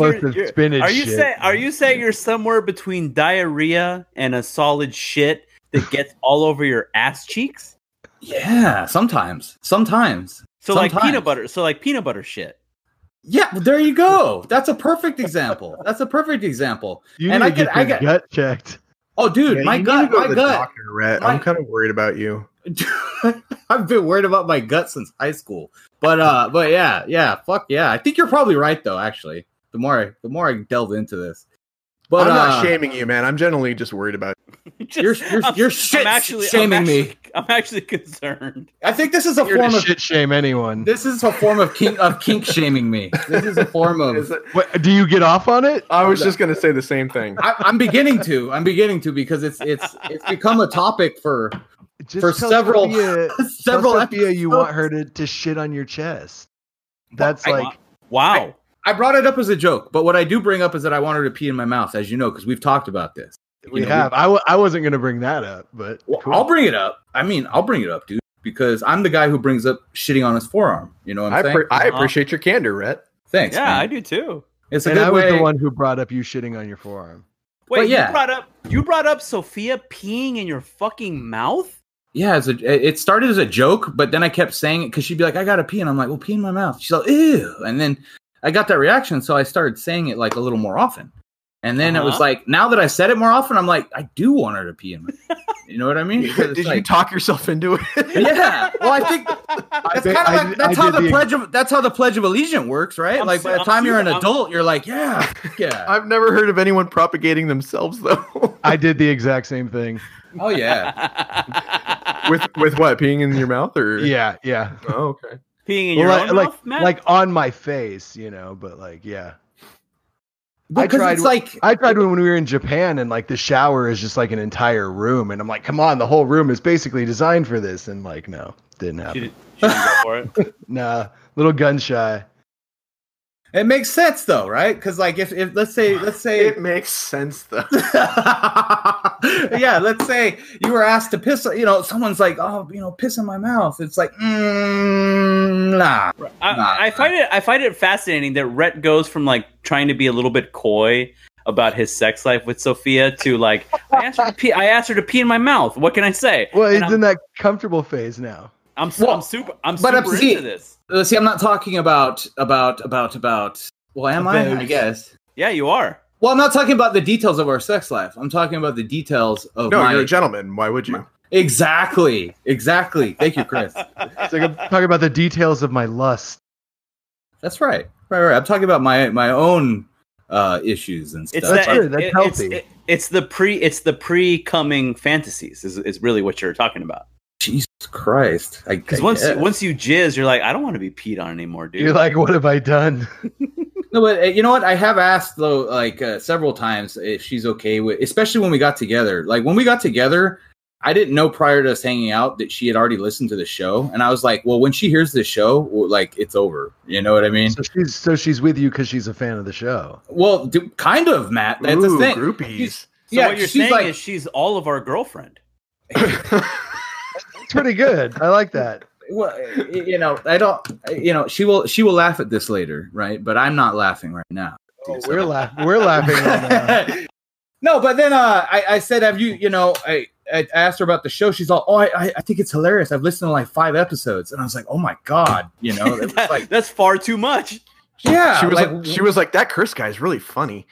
are you saying you're somewhere between diarrhea and a solid shit that gets all over your ass cheeks? Yeah, sometimes. So like peanut butter shit. Yeah, well, there you go. That's a perfect example. You need to get your gut checked. Oh, dude, my gut. Doctor, Rhett. I'm kind of worried about you. I've been worried about my gut since high school. But yeah, fuck yeah. I think you're probably right though. Actually, the more I delve into this, but I'm not shaming you, man. I'm generally just worried about you're shaming me. I'm actually concerned. I think this is a form of shit shame anyone. This is a form of kink shaming me. This is a form of. What, do you get off on it? I was just gonna say the same thing. I'm beginning to because it's become a topic for several Sophia, you want her to shit on your chest. That's wow. I brought it up as a joke, but what I do bring up is that I want her to pee in my mouth, as you know, because we've talked about this. We have. I wasn't going to bring that up, but cool. I'll bring it up. I'll bring it up, dude, because I'm the guy who brings up shitting on his forearm. You know what I'm saying? I appreciate your candor, Rhett. Thanks. Yeah, man. I do too. It's a good way. I was the one who brought up you shitting on your forearm. Wait, you brought up Sophia peeing in your fucking mouth? Yeah, it started as a joke, but then I kept saying it because she'd be like, "I gotta pee," and I'm like, "Well, pee in my mouth." She's like, "Ew," and then I got that reaction, so I started saying it like a little more often. And then it was like, now that I said it more often, I'm like, I do want her to pee in my mouth. You know what I mean? Did you talk yourself into it? Yeah. Well, I think that's how the Pledge of Allegiance works, right? By the time you're an adult, you're like, yeah. I've never heard of anyone propagating themselves though. I did the exact same thing. Oh yeah. with what? Peeing in your mouth or? Yeah. Oh, okay. Peeing in your own mouth, Matt? Like on my face, but like, yeah. I tried when we were in Japan, and like the shower is just like an entire room, and I'm like, come on, the whole room is basically designed for this, and like, no, didn't happen. She didn't go for it. Nah, little gun shy. It makes sense though, right? Because like if let's say it makes sense though. Yeah, let's say you were asked to piss. Someone's like, "Oh, piss in my mouth." It's like, nah. I find it fascinating that Rhett goes from like trying to be a little bit coy about his sex life with Sophia to like, I asked her to pee in my mouth. What can I say? Well, he's in that comfortable phase now. I'm super into this. See, I'm not talking about. Well, am I? I guess. Yeah, you are. Well, I'm not talking about the details of our sex life. I'm talking about the details of No, you're a gentleman. Why would you? Exactly. Thank you, Chris. It's like I'm talking about the details of my lust. That's right. Right. I'm talking about my own issues and stuff. That's good. That's healthy. It's the pre-coming fantasies is really what you're talking about. Jesus Christ! Because once you jizz, you're like, I don't want to be peed on anymore, dude. You're like, what have I done? No, but you know what? I have asked though, like several times, if she's okay with, especially when we got together. Like when we got together, I didn't know prior to us hanging out that she had already listened to the show, and I was like, well, when she hears this show, like it's over. You know what I mean? So she's with you because she's a fan of the show. Well, kind of, Matt. That's the thing. Groupies. So what you're saying is she's all of our girlfriend. It's pretty good. I like that. Well, I don't. She will laugh at this later, right? But I'm not laughing right now. Oh, we're laughing right now. No, but then I said, have you? I asked her about the show. She's all, oh, I think it's hilarious. I've listened to like 5 episodes, and I was like, oh my god, that's far too much. Yeah, she was like, that Chris guy is really funny.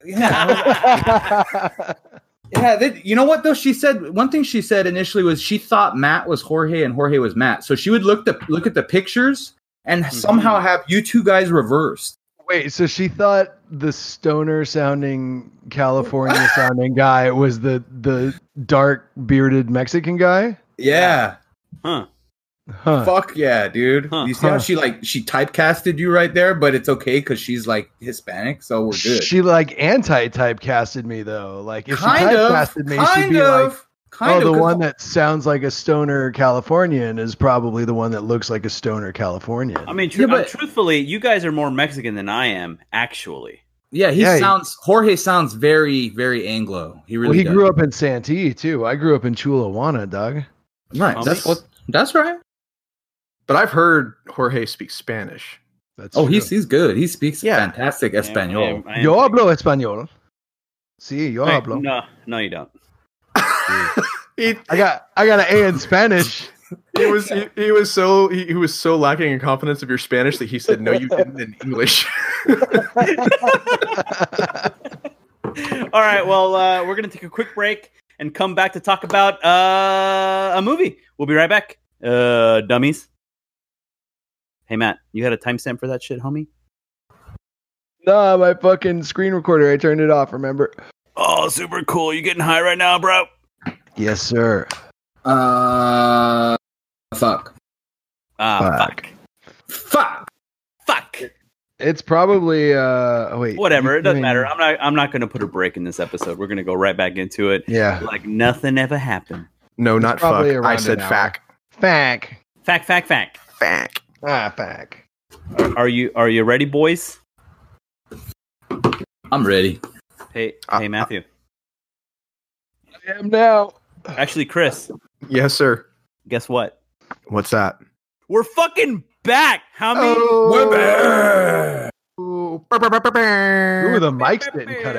Yeah. Yeah, you know what though? She said one thing. She said initially was she thought Matt was Jorge and Jorge was Matt. So she would look at the pictures and somehow have you two guys reversed. Wait, so she thought the stoner sounding California sounding guy was the dark bearded Mexican guy? Yeah. Huh. Fuck yeah, dude. Huh. You see how she typecasted you right there, but it's okay because she's like Hispanic, so we're good. She like anti-typecasted me though. Like if she typecasted me, she'd be like, the one that sounds like a stoner Californian is probably the one that looks like a stoner Californian. I mean, truthfully, you guys are more Mexican than I am, actually. Yeah, Jorge sounds very, very Anglo. He really does. Grew up in Santee too. I grew up in Chulawana, dog. Right. That's right. But I've heard Jorge speak Spanish. He's good. He speaks fantastic Espanol. Yo hablo español. Sí, yo hablo. No, you don't. I got an A in Spanish. He was so lacking in confidence of your Spanish that he said no, you didn't in English. All right, well, we're gonna take a quick break and come back to talk about a movie. We'll be right back. Dummies. Hey Matt, you had a timestamp for that shit, homie? Nah, my fucking screen recorder. I turned it off. Remember? Oh, super cool. You getting high right now, bro? Yes, sir. Fuck. Fuck. It's probably wait. Whatever. It doesn't matter. I'm not going to put a break in this episode. We're going to go right back into it. Yeah. Like nothing ever happened. No, not fuck. I said fact. Fact. Ah, fact. Are you ready, boys? I'm ready. Hey, Matthew. I am now. Actually, Chris. Yes, sir. Guess what? What's that? We're fucking back, homie. Oh. We're back. Ooh, the mic's didn't cut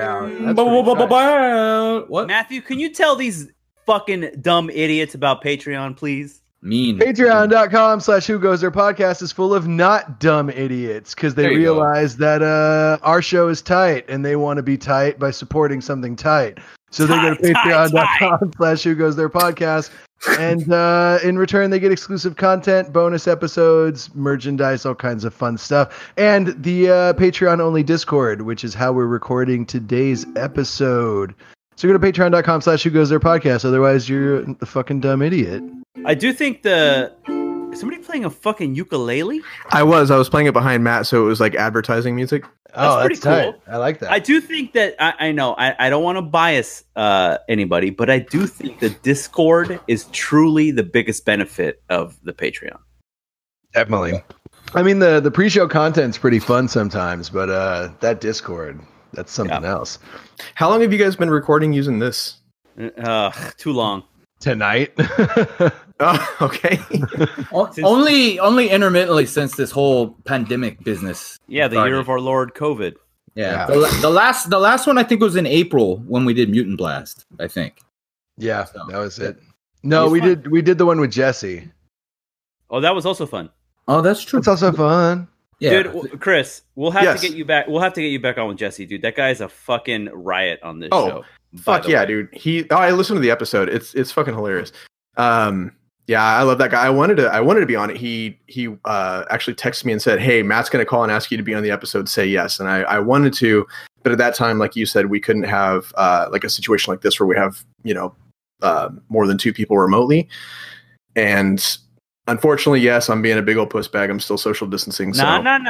out. What? Matthew, can you tell these fucking dumb idiots about Patreon, please? Mean. Patreon.com/Who Goes There podcast is full of not dumb idiots because they realize that our show is tight and they want to be tight by supporting something tight. So they go to patreon.com/Who Goes There podcast. And in return, they get exclusive content, bonus episodes, merchandise, all kinds of fun stuff. And the Patreon-only Discord, which is how we're recording today's episode. So go to patreon.com/Who Goes There podcast. Otherwise, you're a fucking dumb idiot. I do think somebody playing a fucking ukulele? I was playing it behind Matt, so it was like advertising music. That's pretty cool. Tight. I like that. I do think that I know I don't want to bias anybody, but I do think the Discord is truly the biggest benefit of the Patreon. Definitely. I mean, the pre-show content's pretty fun sometimes, but that Discord, that's something else. How long have you guys been recording using this? Too long. Tonight. Oh, okay. only intermittently since this whole pandemic business. Yeah, the year of our Lord COVID. Yeah. The last one I think was in April when we did Mutant Blast, I think. Yeah, that was it. No, we did the one with Jesse. Oh, that was also fun. Oh, that's true. It's also fun. Yeah. Dude, Chris, we'll have to get you back. We'll have to get you back on with Jesse, dude. That guy's a fucking riot on this show. Fuck yeah, dude. I listened to the episode. It's fucking hilarious. Yeah, I love that guy. I wanted to be on it. He actually texted me and said, "Hey, Matt's going to call and ask you to be on the episode. Say yes." And I wanted to, but at that time, like you said, we couldn't have like a situation like this where we have more than 2 people remotely. And unfortunately, yes, I'm being a big old puss bag. I'm still social distancing. So. No. Don't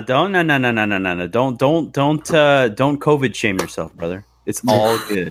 COVID shame yourself, brother. It's all good.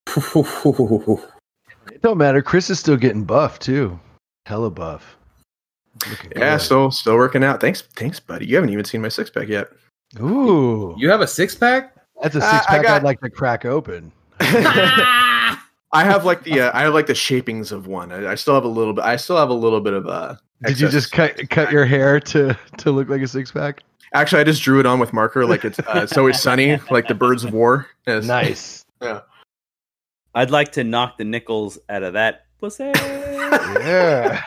It don't matter. Chris is still getting buff too. Hella buff. Yeah, still working out. Thanks, buddy. You haven't even seen my 6-pack yet. Ooh, you have a 6-pack? That's a 6-pack I'd like to crack open. I have like the shapings of one. I still have a little bit. I still have a little bit of Did you just cut your hair to look like a 6-pack? Actually, I just drew it on with marker, like it's always sunny, like the Birds of War. Nice. Yeah. I'd like to knock the nickels out of that pussy. Yeah.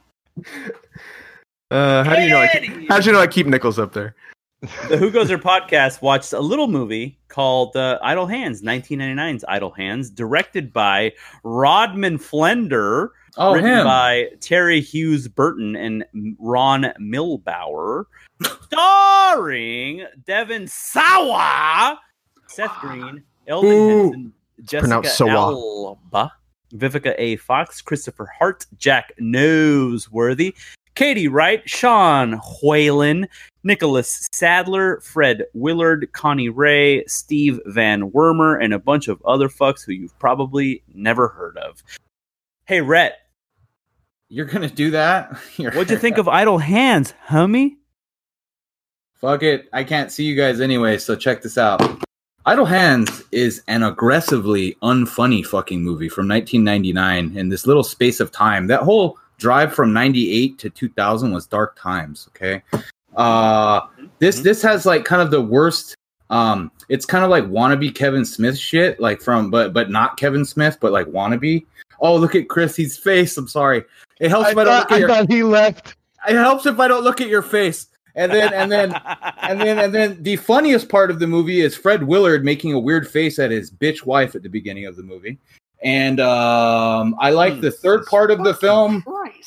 How do you know I keep nickels up there? The Who Goes There podcast watched a little movie called Idle Hands, 1999's Idle Hands, directed by Rodman Flender, written by Terry Hughes Burton and Ron Milbauer, starring Devin Sawa, Seth Green, Eldon Henson, Jessica Alba, Vivica A. Fox, Christopher Hart, Jack Noseworthy, Katie Wright, Sean Whalen, Nicholas Sadler, Fred Willard, Connie Ray, Steve Van Wormer, and a bunch of other fucks who you've probably never heard of. Hey, Rhett. You're going to do that? What'd you think of Idle Hands, homie? Fuck it. I can't see you guys anyway, so check this out. Idle Hands is an aggressively unfunny fucking movie from 1999 in this little space of time. That whole drive from 98 to 2000 was dark times, okay? This has like kind of the worst it's kind of like wannabe Kevin Smith shit, like from but not Kevin Smith, but like wannabe. Oh, look at Chrissy's face. I'm sorry. It helps if I don't look at thought he left. It helps if I don't look at your face. And then the funniest part of the movie is Fred Willard making a weird face at his bitch wife at the beginning of the movie. And I like the third part of the film.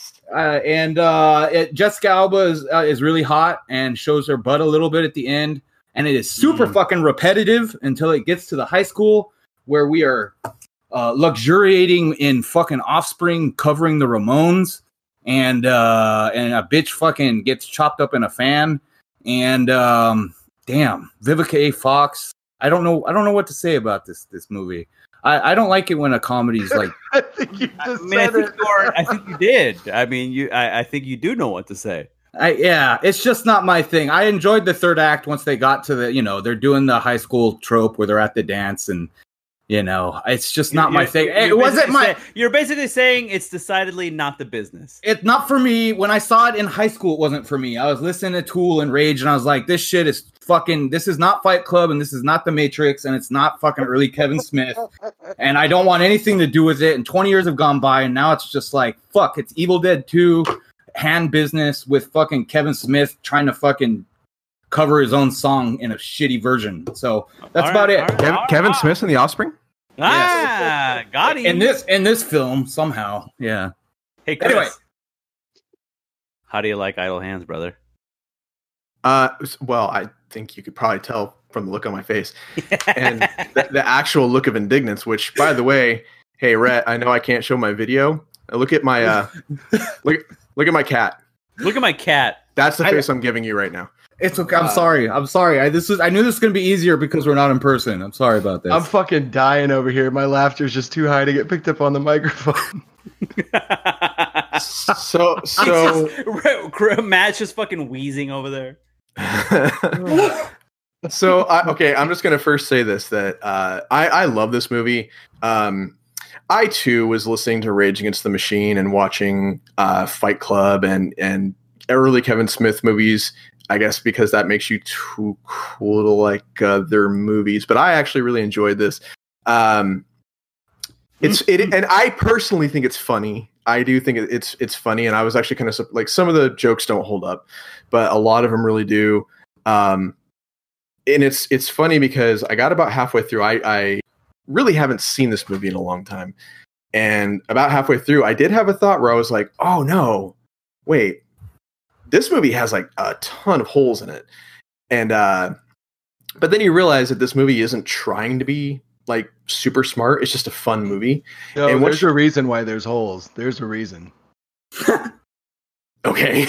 Jessica Alba is really hot and shows her butt a little bit at the end. And it is super fucking repetitive until it gets to the high school where we are luxuriating in fucking Offspring covering the Ramones. And a bitch fucking gets chopped up in a fan. And damn, Vivica A. Fox. I don't know what to say about this movie. I don't like it when a comedy's like. I think you just I think you did. I mean, I think you do know what to say. It's just not my thing. I enjoyed the third act once they got to they're doing the high school trope where they're at the dance and. It's just not my thing. It wasn't my. You're basically saying it's decidedly not the business. It's not for me. When I saw it in high school, it wasn't for me. I was listening to Tool and Rage, and I was like, "This shit is fucking. This is not Fight Club, and this is not The Matrix, and it's not fucking early Kevin Smith, and I don't want anything to do with it." And 20 years have gone by, and now it's just like, fuck. It's Evil Dead 2, hand business with fucking Kevin Smith trying to fucking cover his own song in a shitty version. So that's about it. Kevin Smith and the Offspring? Yes. Got him. In this film, somehow. Yeah. Hey, Chris. Anyway. How do you like Idle Hands, brother? Well, I think you could probably tell from the look on my face. And the actual look of indignance, which, by the way, hey, Rhett, I know I can't show my video. Look at my look at my cat. Look at my cat. That's the face I'm giving you right now. It's okay. I'm sorry. I knew this was going to be easier because we're not in person. I'm sorry about this. I'm fucking dying over here. My laughter's just too high to get picked up on the microphone. so Matt's just fucking wheezing over there. So I'm just gonna first say this that I love this movie. I too was listening to Rage Against the Machine and watching Fight Club and early Kevin Smith movies. I guess because that makes you too cool to like their movies, but I actually really enjoyed this. And I personally think it's funny. I do think it's funny, and I was actually kind of like, some of the jokes don't hold up, but a lot of them really do. And it's funny because I got about halfway through. I really haven't seen this movie in a long time, and about halfway through, I did have a thought where I was like, "Oh no, wait, this movie has like a ton of holes in it," and but then you realize that this movie isn't trying to be like super smart. It's just a fun movie. No, and there's a reason why there's holes. There's a reason. Okay.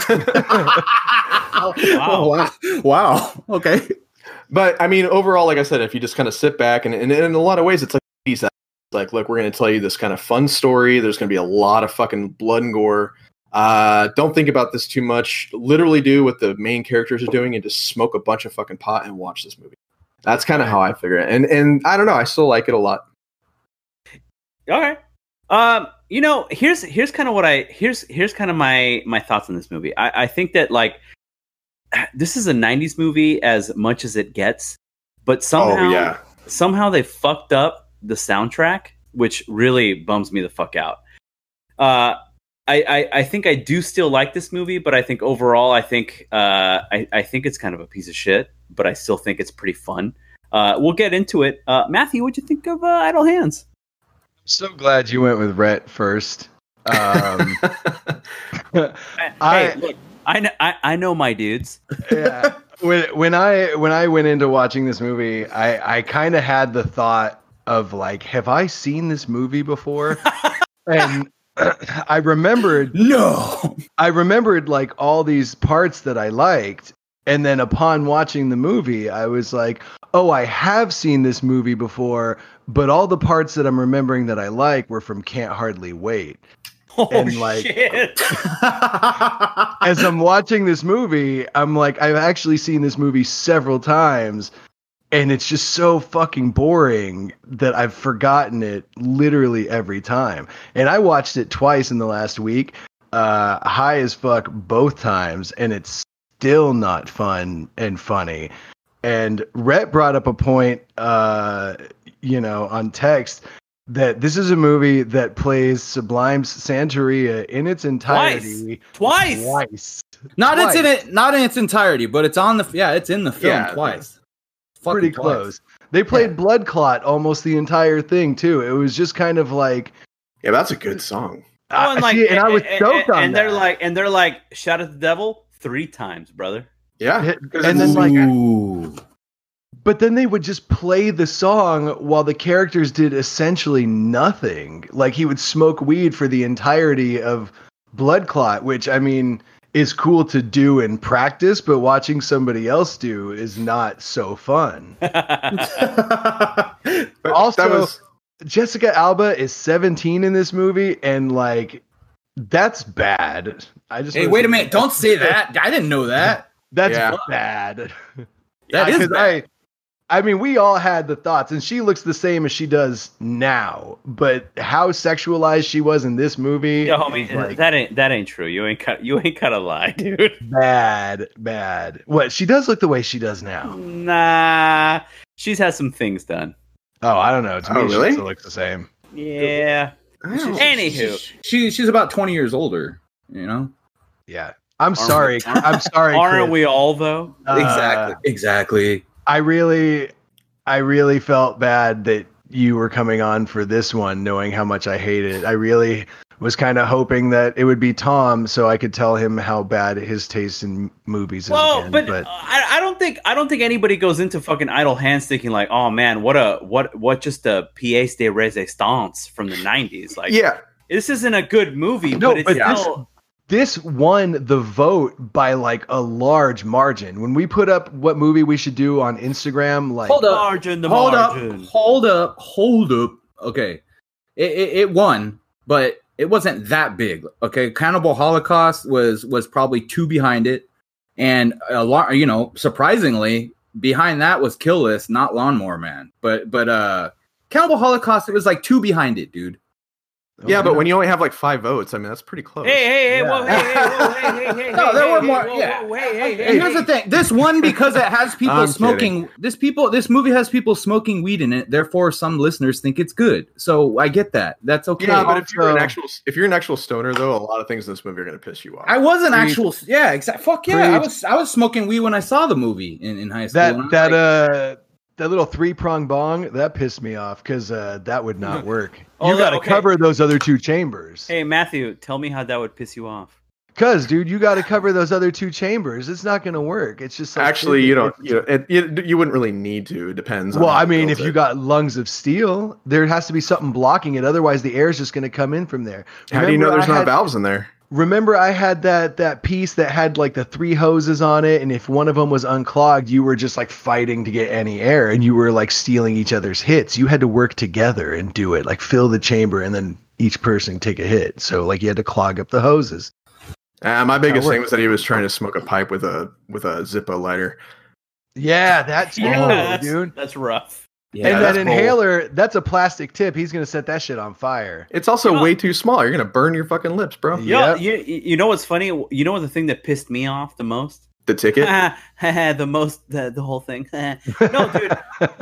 Wow. Okay. But I mean, overall, like I said, if you just kind of sit back and in a lot of ways, it's like, look, we're going to tell you this kind of fun story. There's going to be a lot of fucking blood and gore. Don't think about this too much. Literally do what the main characters are doing and just smoke a bunch of fucking pot and watch this movie. That's kind of how I figure it. And I don't know. I still like it a lot. Okay. Here's kind of here's kind of my thoughts on this movie. I think that like this is a 90s movie as much as it gets, but somehow they fucked up the soundtrack, which really bums me the fuck out. I think I do still like this movie, but I think overall I think it's kind of a piece of shit, but I still think it's pretty fun. We'll get into it. Matthew, what'd you think of Idle Hands? I'm so glad you went with Rhett first. Look, I know my dudes. Yeah. When I went into watching this movie, I kind of had the thought of like, have I seen this movie before? And I remembered like all these parts that I liked. And then upon watching the movie, I was like, oh, I have seen this movie before, but all the parts that I'm remembering that I like were from Can't Hardly Wait. Oh, and like, shit. as I'm watching this movie, I'm like, I've actually seen this movie several times, and it's just so fucking boring that I've forgotten it literally every time. And I watched it twice in the last week, high as fuck both times, and it's still not fun and funny. And Rhett brought up a point, on text, that this is a movie that plays Sublime's Santeria in its entirety. Twice. Not in its entirety, but it's on it's in the film twice. Pretty close. They played Blood Clot almost the entire thing too. It was just kind of like, yeah, that's a good song. I was stoked on that. They're like, shout at the devil 3 times, brother. Yeah. And then but then they would just play the song while the characters did essentially nothing. Like he would smoke weed for the entirety of Blood Clot, which I mean is cool to do in practice, but watching somebody else do is not so fun. Also, Jessica Alba is 17 in this movie, and like that's bad. Hey, wait a minute! Don't say that. I didn't know that. That's bad. That is bad. I mean, we all had the thoughts, and she looks the same as she does now. But how sexualized she was in this movie, homie, that ain't true. You ain't cut a lie, dude. Bad. What, she does look the way she does now? Nah, she's had some things done. Oh, I don't know. To me, really? She still looks the same. Yeah. Anywho, she's about 20 years older. You know. Yeah. I'm sorry. Aren't Chris. we all though? Exactly. I really felt bad that you were coming on for this one, knowing how much I hate it. I really was kind of hoping that it would be Tom, so I could tell him how bad his taste in movies is. Well, but I don't think anybody goes into fucking Idle Hands thinking like, oh man, what just a pièce de résistance from the 90s. Like, yeah, this isn't a good movie, but it's still. This won the vote by like a large margin. When we put up what movie we should do on Instagram, like hold up. Okay, it won, but it wasn't that big. Okay, Cannibal Holocaust was probably 2 behind it, and a lot. Surprisingly, behind that was Kill List, not Lawnmower Man. But Cannibal Holocaust, it was like 2 behind it, dude. Okay. Yeah, but when you only have like 5 votes, I mean that's pretty close. Hey, Yeah. whoa, hey. No, there were more. Whoa, Yeah. whoa, hey. And here's the thing: this one, because it has people I'm smoking. This movie has people smoking weed in it. Therefore, some listeners think it's good. So I get that. That's okay. Yeah, but if you're an actual stoner, though, a lot of things in this movie are going to piss you off. I was an actual. Yeah, exactly. Fuck yeah, I was smoking weed when I saw the movie in high school. That little 3-prong bong, that pissed me off because that would not work. Oh, You got to cover those other 2 chambers. Hey, Matthew, tell me how that would piss you off. Because, dude, you got to cover those other 2 chambers. It's not going to work. It's just like, Actually, you don't. You wouldn't really need to. It depends. Well, on I mean, if you got lungs of steel, there has to be something blocking it. Otherwise, the air is just going to come in from there. How do you know there's not valves in there? Remember, I had that piece that had like the 3 hoses on it, and if one of them was unclogged, you were just like fighting to get any air, and you were like stealing each other's hits. You had to work together and do it, like fill the chamber, and then each person take a hit. So like you had to clog up the hoses. My biggest thing was that he was trying to smoke a pipe with a Zippo lighter. Yeah, that's dude. That's rough. Yeah, and that that's inhaler, that's a plastic tip. He's gonna set that shit on fire. It's also way too small. You're gonna burn your fucking lips, bro. Yeah, you know what's funny? You know what the thing that pissed me off the most? The ticket. the whole thing. No, dude.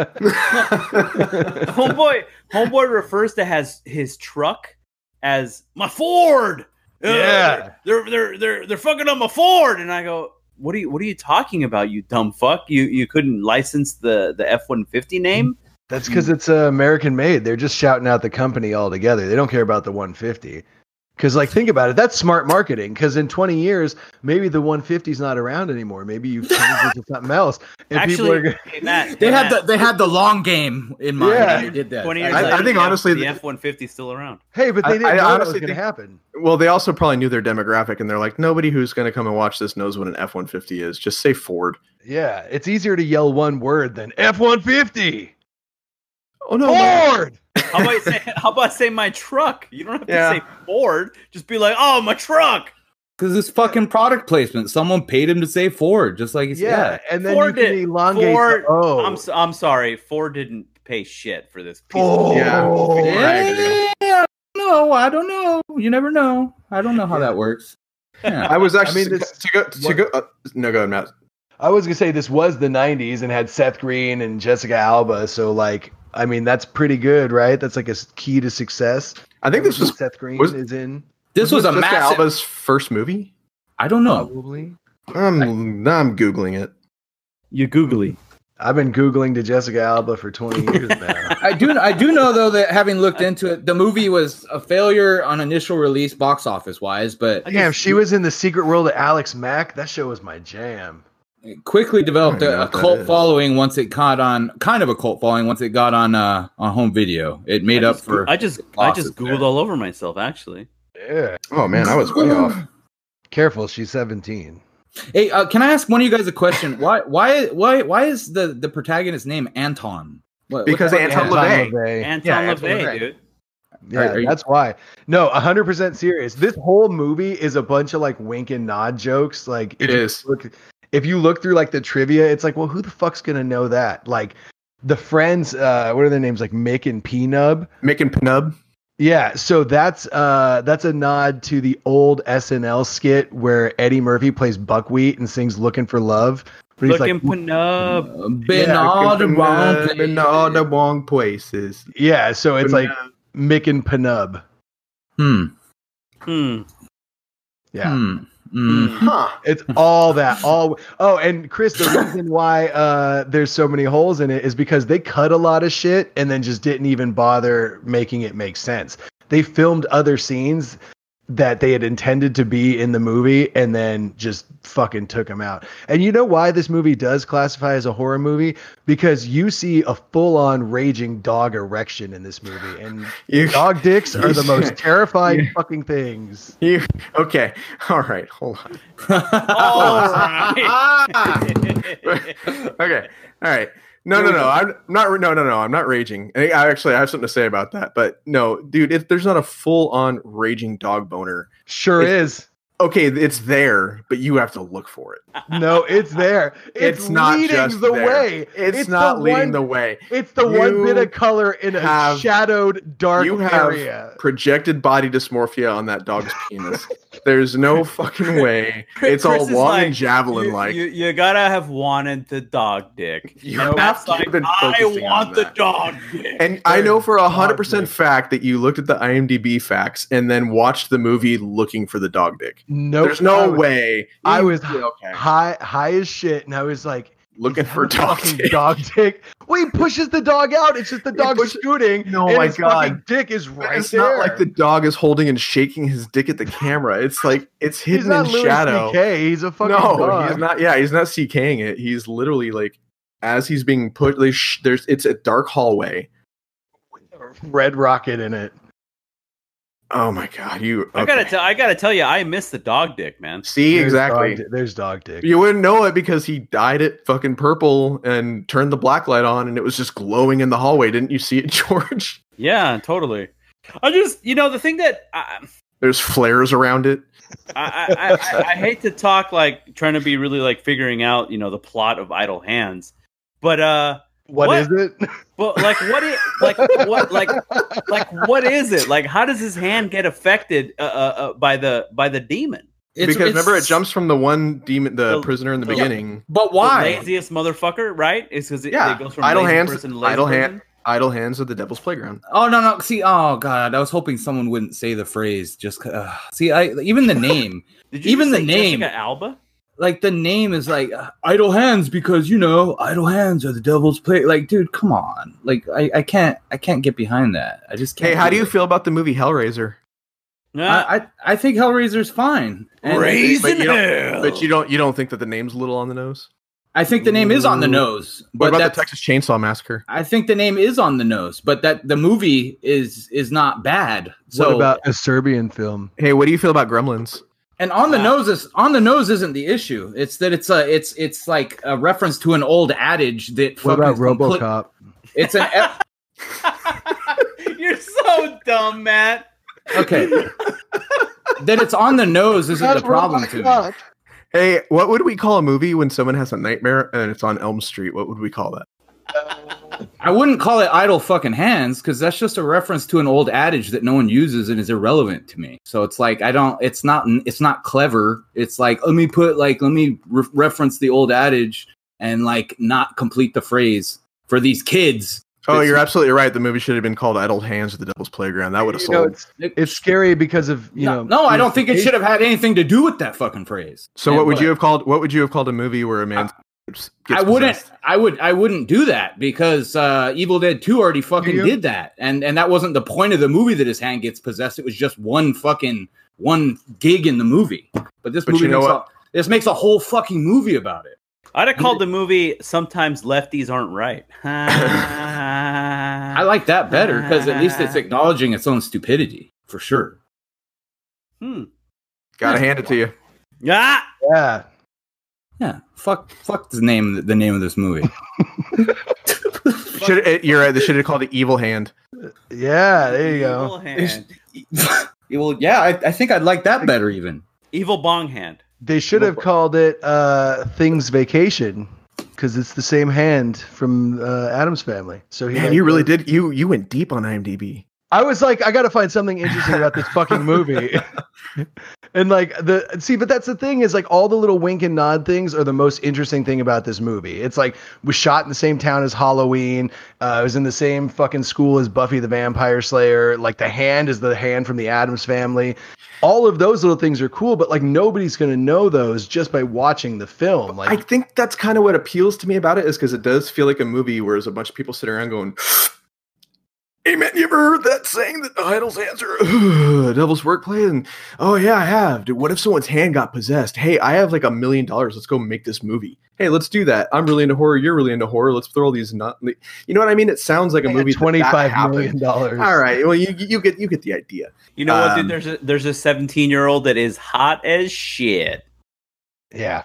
Homeboy refers to his truck as my Ford. Yeah, they're fucking up my Ford, and I go, what are you talking about, you dumb fuck? You couldn't license the F-150 name? That's because it's American made. They're just shouting out the company altogether. They don't care about the 150. Because, like, think about it. That's smart marketing. Because in 20 years, maybe the 150 is not around anymore. Maybe you've changed it to something else. And Actually, they had the long game in mind. Yeah. When they did that. 20 years I think honestly, the F-150 is still around. Hey, but they didn't know honestly what was going to think- happen. Well, they also probably knew their demographic, and they're like, nobody who's going to come and watch this knows what an F-150 is. Just say Ford. Yeah, it's easier to yell one word than F-150. Oh no, Ford. How about say my truck? You don't have to say Ford. Just be like, oh, my truck. Because it's fucking product placement. Someone paid him to say Ford, just like he said. And then Ford you can elongate Ford. the O. I'm sorry. Ford didn't pay shit for this piece Ford. of shit. No, I don't know. You never know. I don't know how that works. Yeah. I was actually to go. No, go ahead, Matt. I was gonna say this was the 90s and had Seth Green and Jessica Alba, so like, I mean, that's pretty good, right? That's like a key to success. I think this was Seth Green is in. This was a Jessica massive. Alba's first movie. I don't know. Probably. I'm googling it. You googly. I've been googling to Jessica Alba for 20 years now. I do know though that having looked into it, the movie was a failure on initial release, box office wise, but Damn, she was in The Secret World of Alex Mack. That show was my jam. it quickly developed I don't know a what that cult is. following once it caught on, kind of a cult following once it got on home video. It made up for. I just losses googled there. all over myself. Actually, Yeah. Oh man, I was way off. Careful, she's 17. Hey, can I ask one of you guys a question? Why is the protagonist's name Anton? Because what the fuck Anton is LaVey. LaVey. Anton Yeah, LaVey, dude. Yeah, Are you- that's why. No, 100% serious. This whole movie is a bunch of like wink and nod jokes. Like It is. If you look through like the trivia, it's like, well, who the fuck's gonna know that? Like the friends, what are their names? Like Mick and P-Nub. Making Penub. Yeah, so that's a nod to the old SNL skit where Eddie Murphy plays Buckwheat and sings "Looking for Love." But he's Looking like, Penub. Been all the wrong in all the wrong places. yeah, so it's like Mick and Penub. Yeah. Huh. It's all that. And Chris, the reason why there's so many holes in it is because they cut a lot of shit and then just didn't even bother making it make sense. They filmed other scenes that they had intended to be in the movie and then just fucking took them out. And you know why this movie does classify as a horror movie? Because you see a full-on raging dog erection in this movie, and dog dicks are the most terrifying fucking things. Okay. All right. Hold on. All right. Okay. All right. No. I'm not raging. I actually have something to say about that. But no, dude, there's not a full-on raging dog boner. Sure is. Okay, it's there, but you have to look for it. No, it's there. It's not leading just the there. way. It's not leading the way. It's the one bit of color in a shadowed, dark area. Projected body dysmorphia on that dog's penis. There's no fucking way. It's all long and javelin like. You gotta have wanted the dog dick. You have to been focusing I want on the that. dog dick. And I know for 100% fact that you looked at the IMDb facts and then watched the movie looking for the dog dick. Nope. There's no way. I was high as shit, and I was like, looking for dog dick. Well, he pushes the dog out. It's just the dog scooting. No, and my his God. fucking dick is right It's there. not like the dog is holding and shaking his dick at the camera. It's like it's hidden in Louis shadow. CK. He's a fucking No, dog. he's not. Yeah, he's not CKing it. He's literally like, as he's being put. It's a dark hallway. Red rocket in it. Oh my God! I gotta tell you, I miss the dog dick, man. See, exactly. There's dog dick. You wouldn't know it because he dyed it fucking purple and turned the black light on, and it was just glowing in the hallway. Didn't you see it, George? Yeah, totally. I just, the thing that there's flares around it. I hate to talk like trying to be really like figuring out, the plot of Idle Hands, but what is it? But what is it? Like, how does his hand get affected by the demon? Because remember, it jumps from the one demon, the prisoner in the beginning. But why? The laziest motherfucker, right? It's because it goes from idle lazy hands, person to lazy person. Idle hands of the devil's playground. Oh no! See, oh God, I was hoping someone wouldn't say the phrase. Just even the name, Did you even the name, Jessica Alba? Like the name is like idle hands because idle hands are the devil's play. Like, dude, come on! Like, I can't get behind that. I just can't. Hey, how do you feel about the movie Hellraiser? I think Hellraiser's fine. Raising hell. But you don't think that the name's a little on the nose? I think the name is on the nose. What about the Texas Chainsaw Massacre? I think the name is on the nose, but that the movie is not bad. So, what about a Serbian film? Hey, what do you feel about Gremlins? And on the nose isn't the issue. It's that it's like a reference to an old adage that. What about RoboCop? It's an. You're so dumb, Matt. Okay. That it's on the nose isn't the problem to me. Hey, what would we call a movie when someone has a nightmare and it's on Elm Street? What would we call that? I wouldn't call it idle fucking hands because that's just a reference to an old adage that no one uses and is irrelevant to me. So it's like it's not clever. It's like let me reference the old adage and like not complete the phrase for these kids. Oh, you're absolutely right. The movie should have been called Idle Hands of the Devil's Playground. That would have sold. It's scary because of No, I don't think it should have had anything to do with that fucking phrase. So what would you have called a movie where a man gets possessed? I wouldn't do that because Evil Dead 2 already fucking did that. And that wasn't the point of the movie that his hand gets possessed. It was just one gig in the movie. But this movie makes a whole fucking movie about it. I'd have called the movie "Sometimes Lefties Aren't Right." I like that better because at least it's acknowledging its own stupidity for sure. Gotta hand it to you. Yeah. Fuck the name of this movie. You're right. They should have called it Evil Hand. Yeah, there you Evil go. Hand. Well, yeah, I think I'd like that better even. Evil Bong Hand. They should have called it Things Vacation because it's the same hand from Addams Family. So you really did. You went deep on IMDb. I was like, I got to find something interesting about this fucking movie. And like but that's the thing is like all the little wink and nod things are the most interesting thing about this movie. It's like was shot in the same town as Halloween. It was in the same fucking school as Buffy the Vampire Slayer. Like the hand is the hand from the Addams Family. All of those little things are cool, but like nobody's going to know those just by watching the film. Like I think that's kind of what appeals to me about it is because it does feel like a movie where there's a bunch of people sitting around going, "Hey man, you ever heard that saying that Idle's hands are devil's workplace?" And oh yeah, I have. Dude, what if someone's hand got possessed? Hey, I have like $1 million. Let's go make this movie. Hey, let's do that. I'm really into horror. You're really into horror. Let's throw all these you know what I mean? It sounds like a movie. $25 million. All right. Well, you get the idea. You know what, dude? There's a 17-year-old that is hot as shit. Yeah.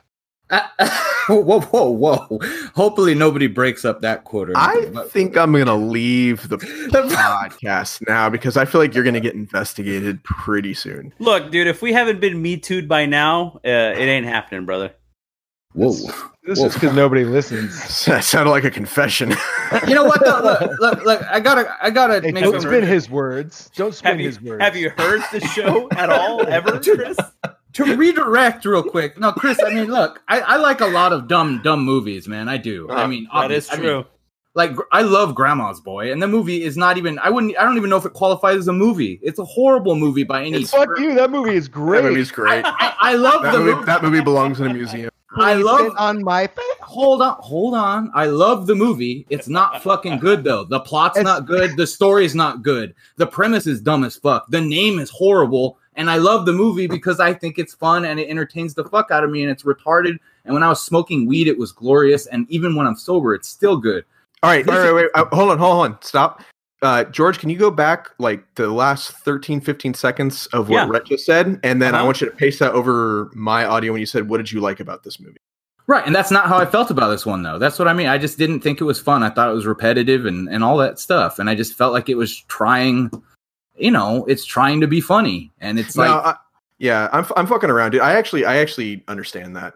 Whoa. Hopefully nobody breaks up that quote. I think I'm going to leave the podcast now because I feel like you're going to get investigated pretty soon. Look, dude, if we haven't been Me Too'd by now, it ain't happening, brother. Whoa. This is because nobody listens. That sounded like a confession. You know what? Though? Look. I gotta. Hey, don't spin his words. Don't spin his words. Have you heard the show at all ever, Chris? To redirect real quick. No, Chris. I mean, look. I like a lot of dumb movies, man. I do. I mean, that is true. I mean, like, I love Grandma's Boy, and the movie is not even. I don't even know if it qualifies as a movie. It's a horrible movie by any. Fuck you. That movie is great. That movie's great. I love that movie. That movie belongs in a museum. I love on my face. Hold on. I love the movie. It's not fucking good though. The plot's not good. The story's not good. The premise is dumb as fuck. The name is horrible. And I love the movie because I think it's fun and it entertains the fuck out of me and it's retarded. And when I was smoking weed, it was glorious. And even when I'm sober, it's still good. All right. Wait. Hold on. Stop. George, can you go back like the last 13, 15 seconds of what Rhett just said? And then I want you to paste that over my audio when you said, what did you like about this movie? Right. And that's not how I felt about this one, though. That's what I mean. I just didn't think it was fun. I thought it was repetitive and all that stuff. And I just felt like it was trying, it's trying to be funny. And it's like... I'm fucking around, dude. I actually understand that.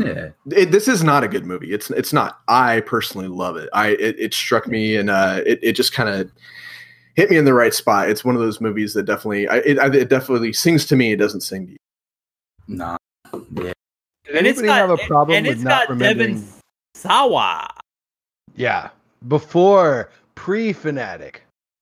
This is not a good movie. It's not. I personally love it. It struck me and it just kind of hit me in the right spot. It's one of those movies that definitely it definitely sings to me. It doesn't sing to you. Nah. Yeah. Did anybody have a problem with not remembering Devin Sawa? Yeah, before pre-Fanatic.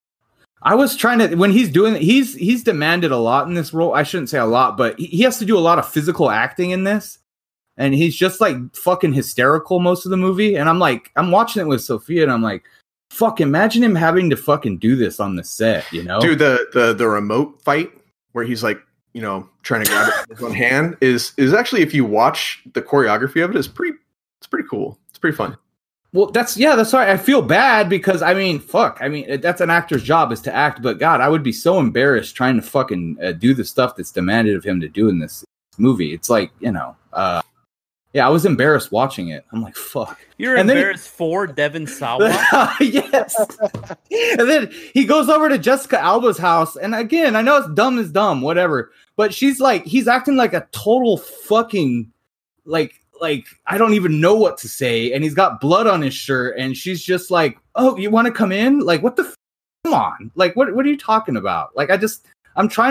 I was trying to when he's doing he's demanded a lot in this role. I shouldn't say a lot, but he has to do a lot of physical acting in this, and he's just like fucking hysterical most of the movie. And I'm watching it with Sophia, and I'm like, fuck, imagine him having to fucking do this on the set, Dude, the remote fight where he's like, trying to grab it with one hand is actually, if you watch the choreography of it, it's pretty cool. It's pretty fun. Well, that's why I feel bad because that's an actor's job is to act, but God, I would be so embarrassed trying to fucking do the stuff that's demanded of him to do in this movie. It's like, I was embarrassed watching it. I'm like, fuck. You're embarrassed for Devin Sawa? Yes. And then he goes over to Jessica Alba's house, and again, I know it's dumb as dumb, whatever, but she's like, he's acting like a total fucking, like I don't even know what to say, and he's got blood on his shirt, and she's just like, "Oh, you want to come in? Like, what the? Come on! Like, what are you talking about? Like, I'm trying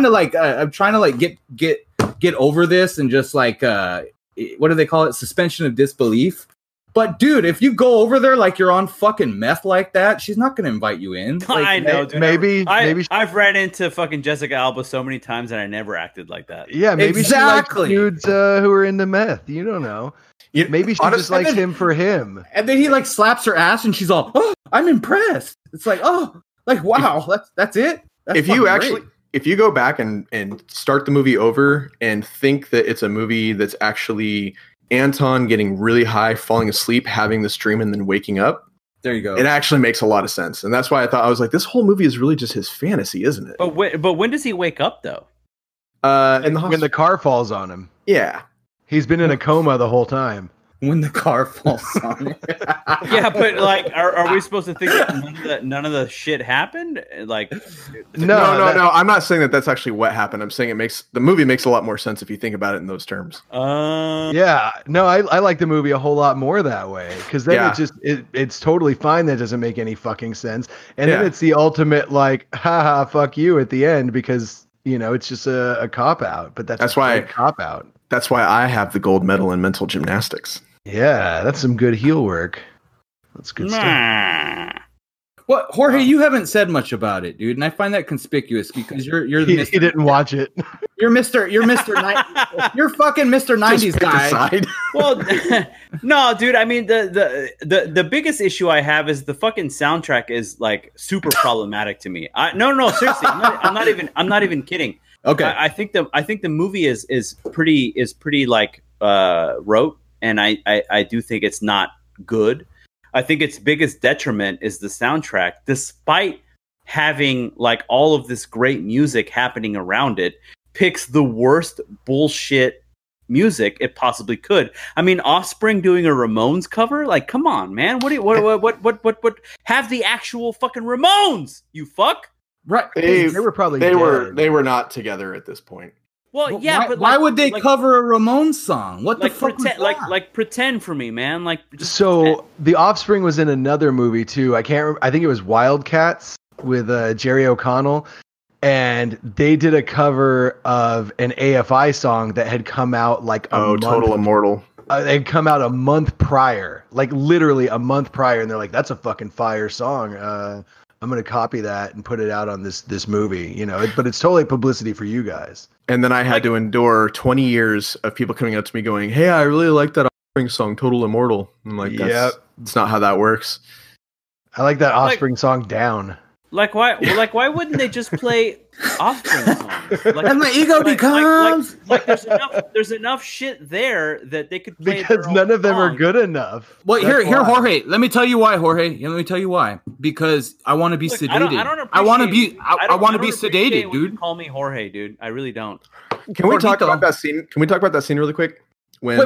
to get over this and just like, what do they call it? Suspension of disbelief. But dude, if you go over there like you're on fucking meth like that, she's not going to invite you in. Like, I know, dude. Maybe I've ran into fucking Jessica Alba so many times and I never acted like that. Yeah, maybe exactly. She likes dudes who are into meth. You don't know. Maybe she just likes him for him. And then he like slaps her ass and she's all, "Oh, I'm impressed." It's like, "Oh, like wow, that's it." That's if you go back and start the movie over and think that it's a movie that's actually Anton getting really high, falling asleep, having this dream, and then waking up. There you go. It actually makes a lot of sense. And that's why I was like, this whole movie is really just his fantasy, isn't it? But when does he wake up, though? When the car falls on him. Yeah. He's been in a coma the whole time. When the car falls on him. Yeah, but like, are we supposed to think that none of the shit happened? Like, no. I'm not saying that that's actually what happened. I'm saying the movie makes a lot more sense if you think about it in those terms. Yeah, no, I like the movie a whole lot more that way because then it's totally fine. That doesn't make any fucking sense, and then it's the ultimate like, haha, fuck you at the end because it's just a cop out. But that's why a cop out. That's why I have the gold medal in mental gymnastics. Yeah, that's some good heel work. That's good stuff. Well, Jorge, you haven't said much about it, dude, and I find that conspicuous because you're the Mr. He didn't watch it. You're you're fucking Mr. 90s guy. Well, no, dude. I mean, the biggest issue I have is the fucking soundtrack is like super problematic to me. No, seriously, I'm not even kidding. Okay, I think the movie is pretty like rote, and I do think it's not good. I think its biggest detriment is the soundtrack, despite having like all of this great music happening around it, picks the worst bullshit music it possibly could. I mean, Offspring doing a Ramones cover, like, come on, man. What? Have the actual fucking Ramones, you fuck. Right? They were probably they were not together at this point. Well, yeah, but why would they cover a Ramones song? What the fuck? Pretend for me, man. The Offspring was in another movie too. I think it was Wildcats with Jerry O'Connell, and they did a cover of an AFI song that had come out like Total Immortal. It had come out a month prior, like literally a month prior, and they're like, "That's a fucking fire song. I'm gonna copy that and put it out on this movie." You know, but it's totally publicity for you guys. And then I had to endure 20 years of people coming up to me going, "Hey, I really like that Offspring song, Total Immortal." I'm like, that's not how that works. I like that Offspring song, Down. Why wouldn't they just play Offspring songs? Like, and my ego becomes there's enough shit there that they could play because none of them are good enough. Well, here, Jorge. Let me tell you why, Jorge. Let me tell you why. Because I want to be sedated. I want to be sedated, dude. You call me Jorge, dude. I really don't. Can we talk about that scene? Can we talk about that scene really quick? Wait.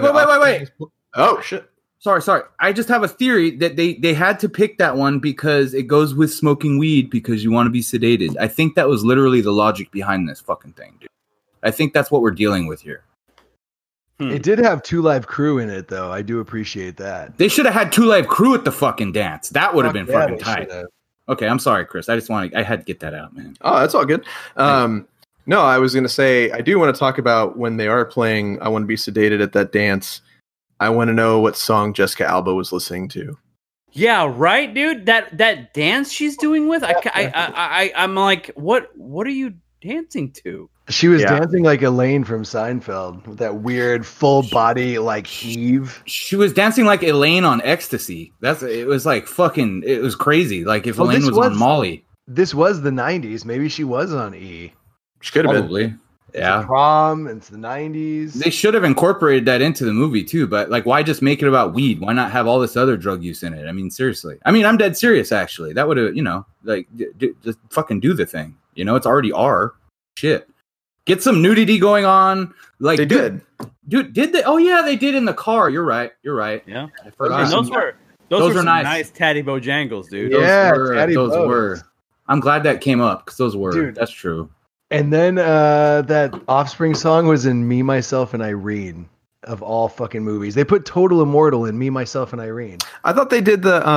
Oh shit. Sorry. I just have a theory that they had to pick that one because it goes with smoking weed because you want to be sedated. I think that was literally the logic behind this fucking thing, dude. I think that's what we're dealing with here. It did have 2 Live Crew in it, though. I do appreciate that. They should have had 2 Live Crew at the fucking dance. That would have been fucking tight. Okay, I'm sorry, Chris. I had to get that out, man. Oh, that's all good. No, I was going to say, I do want to talk about when they are playing I Want to Be Sedated at that dance. I want to know what song Jessica Alba was listening to. Yeah, right, dude. That dance she's doing with, I'm like, what are you dancing to? She was dancing like Elaine from Seinfeld with that weird full body like heave. She was dancing like Elaine on ecstasy. It was like fucking. It was crazy. Like if Elaine was on Molly. This was the 90s. Maybe she was on E. She could have been. Yeah, it's prom. It's the 90s. They should have incorporated that into the movie too. But like, why just make it about weed? Why not have all this other drug use in it? I mean, seriously. I mean, I'm dead serious. Actually, that would have, just fucking do the thing. It's already R. Shit. Get some nudity going on. Like they did. Dude, did they? Oh yeah, they did in the car. You're right. Yeah, I forgot. Those were nice Tatty Bojangles, dude. Yeah, those were. I'm glad that came up because those were. Dude, that's true. And then that Offspring song was in Me, Myself, and Irene, of all fucking movies. They put Total Immortal in Me, Myself, and Irene. I thought they did the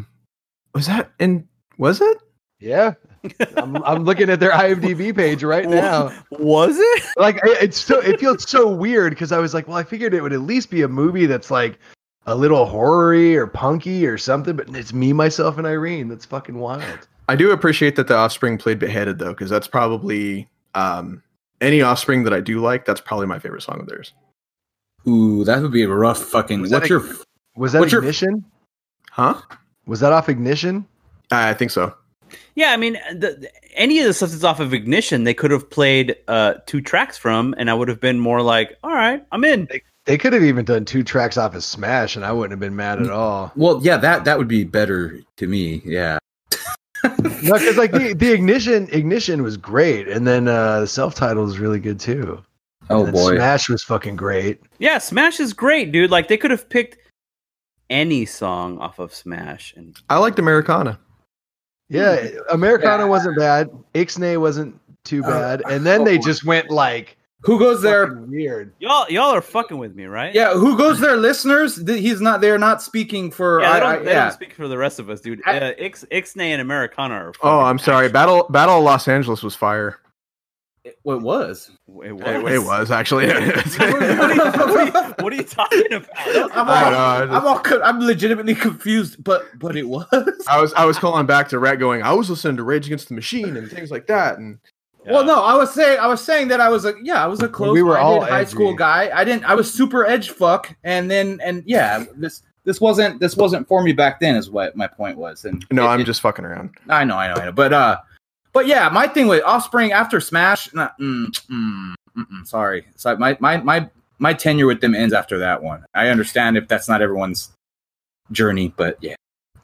was it? Yeah. I'm looking at their IMDb page right now. Was it? Like it feels so weird because I was like, well, I figured it would at least be a movie that's like a little horror-y or punky or something, but it's Me, Myself, and Irene. That's fucking wild. I do appreciate that the Offspring played Beheaded, though, because that's probably any Offspring that I do like. That's probably my favorite song of theirs. Ooh, that would be a rough fucking. Was that Ignition? Huh? Was that off Ignition? I think so. Yeah, I mean, any of the stuff that's off of Ignition, they could have played 2 tracks from, and I would have been more like, all right, I'm in. They could have even done 2 tracks off of Smash, and I wouldn't have been mad at all. Well, yeah, that would be better to me. Yeah. No, because like the Ignition was great, and then the self-titled was really good too. Oh boy, Smash was fucking great. Yeah, Smash is great, dude. Like they could have picked any song off of Smash, and I liked Americana. Yeah, Americana wasn't bad. Ixnay wasn't too bad, and then they just went like, who goes there? Weird. Y'all are fucking with me, right? Yeah, who goes there, listeners? They're not speaking for. Yeah, they don't speak for the rest of us, dude. Ixnay and Americana are. Oh, I'm sorry. Battle of Los Angeles was fire. It was. It was actually. What are you talking about? I'm legitimately confused, but it was. I was calling back to Rhett, going, I was listening to Rage Against the Machine and things like that, and. Yeah. Well, no, I was saying that I was a close. We were all high school guy. I was super edge fuck, this wasn't for me back then. Is what my point was. And no, I'm just fucking around. I know. But yeah, my thing with Offspring after Smash. Sorry, so my tenure with them ends after that one. I understand if that's not everyone's journey, but yeah.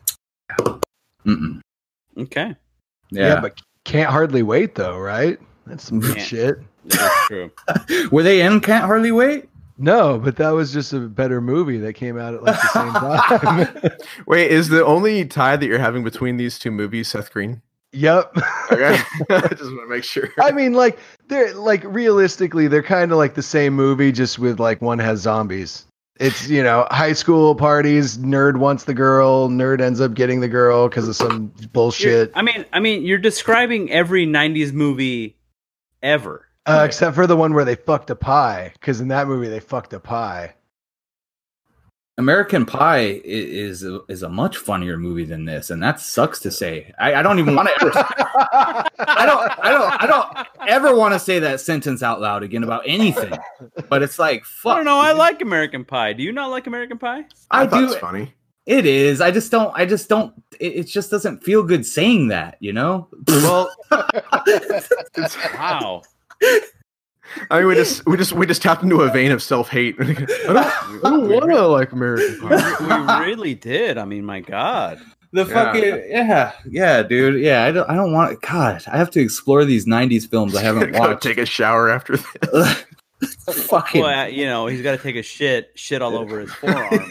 Okay. Yeah, but. Can't Hardly Wait, though, right? That's some good shit. Yeah, that's true. Were they in Can't Hardly Wait? No, but that was just a better movie that came out at like the same time. Wait, is the only tie that you're having between these two movies Seth Green? Yep. Okay. I just want to make sure. I mean, like they're like realistically, they're kind of like the same movie, just with like one has zombies. It's, you know, high school parties. Nerd wants the girl. Nerd ends up getting the girl because of some bullshit. I mean, you're describing every '90s movie ever. Except for the one where they fucked a pie, because in that movie they fucked a pie. American Pie is a much funnier movie than this, and that sucks to say. I don't even want to. I don't ever want to say that sentence out loud again about anything. But it's like, fuck. I don't know. I like American Pie. Do you not like American Pie? I thought it's funny. It is. I just don't. It just doesn't feel good saying that. You know. Well, wow. I mean, we just tapped into a vein of self-hate. I don't want to like American Pie. We really did. I mean, my God. Yeah, dude. Yeah, I don't want. God, I have to explore these '90s films I haven't watched. Take a shower after this. Fucking. Well, you know, he's got to take a shit all over his forearm.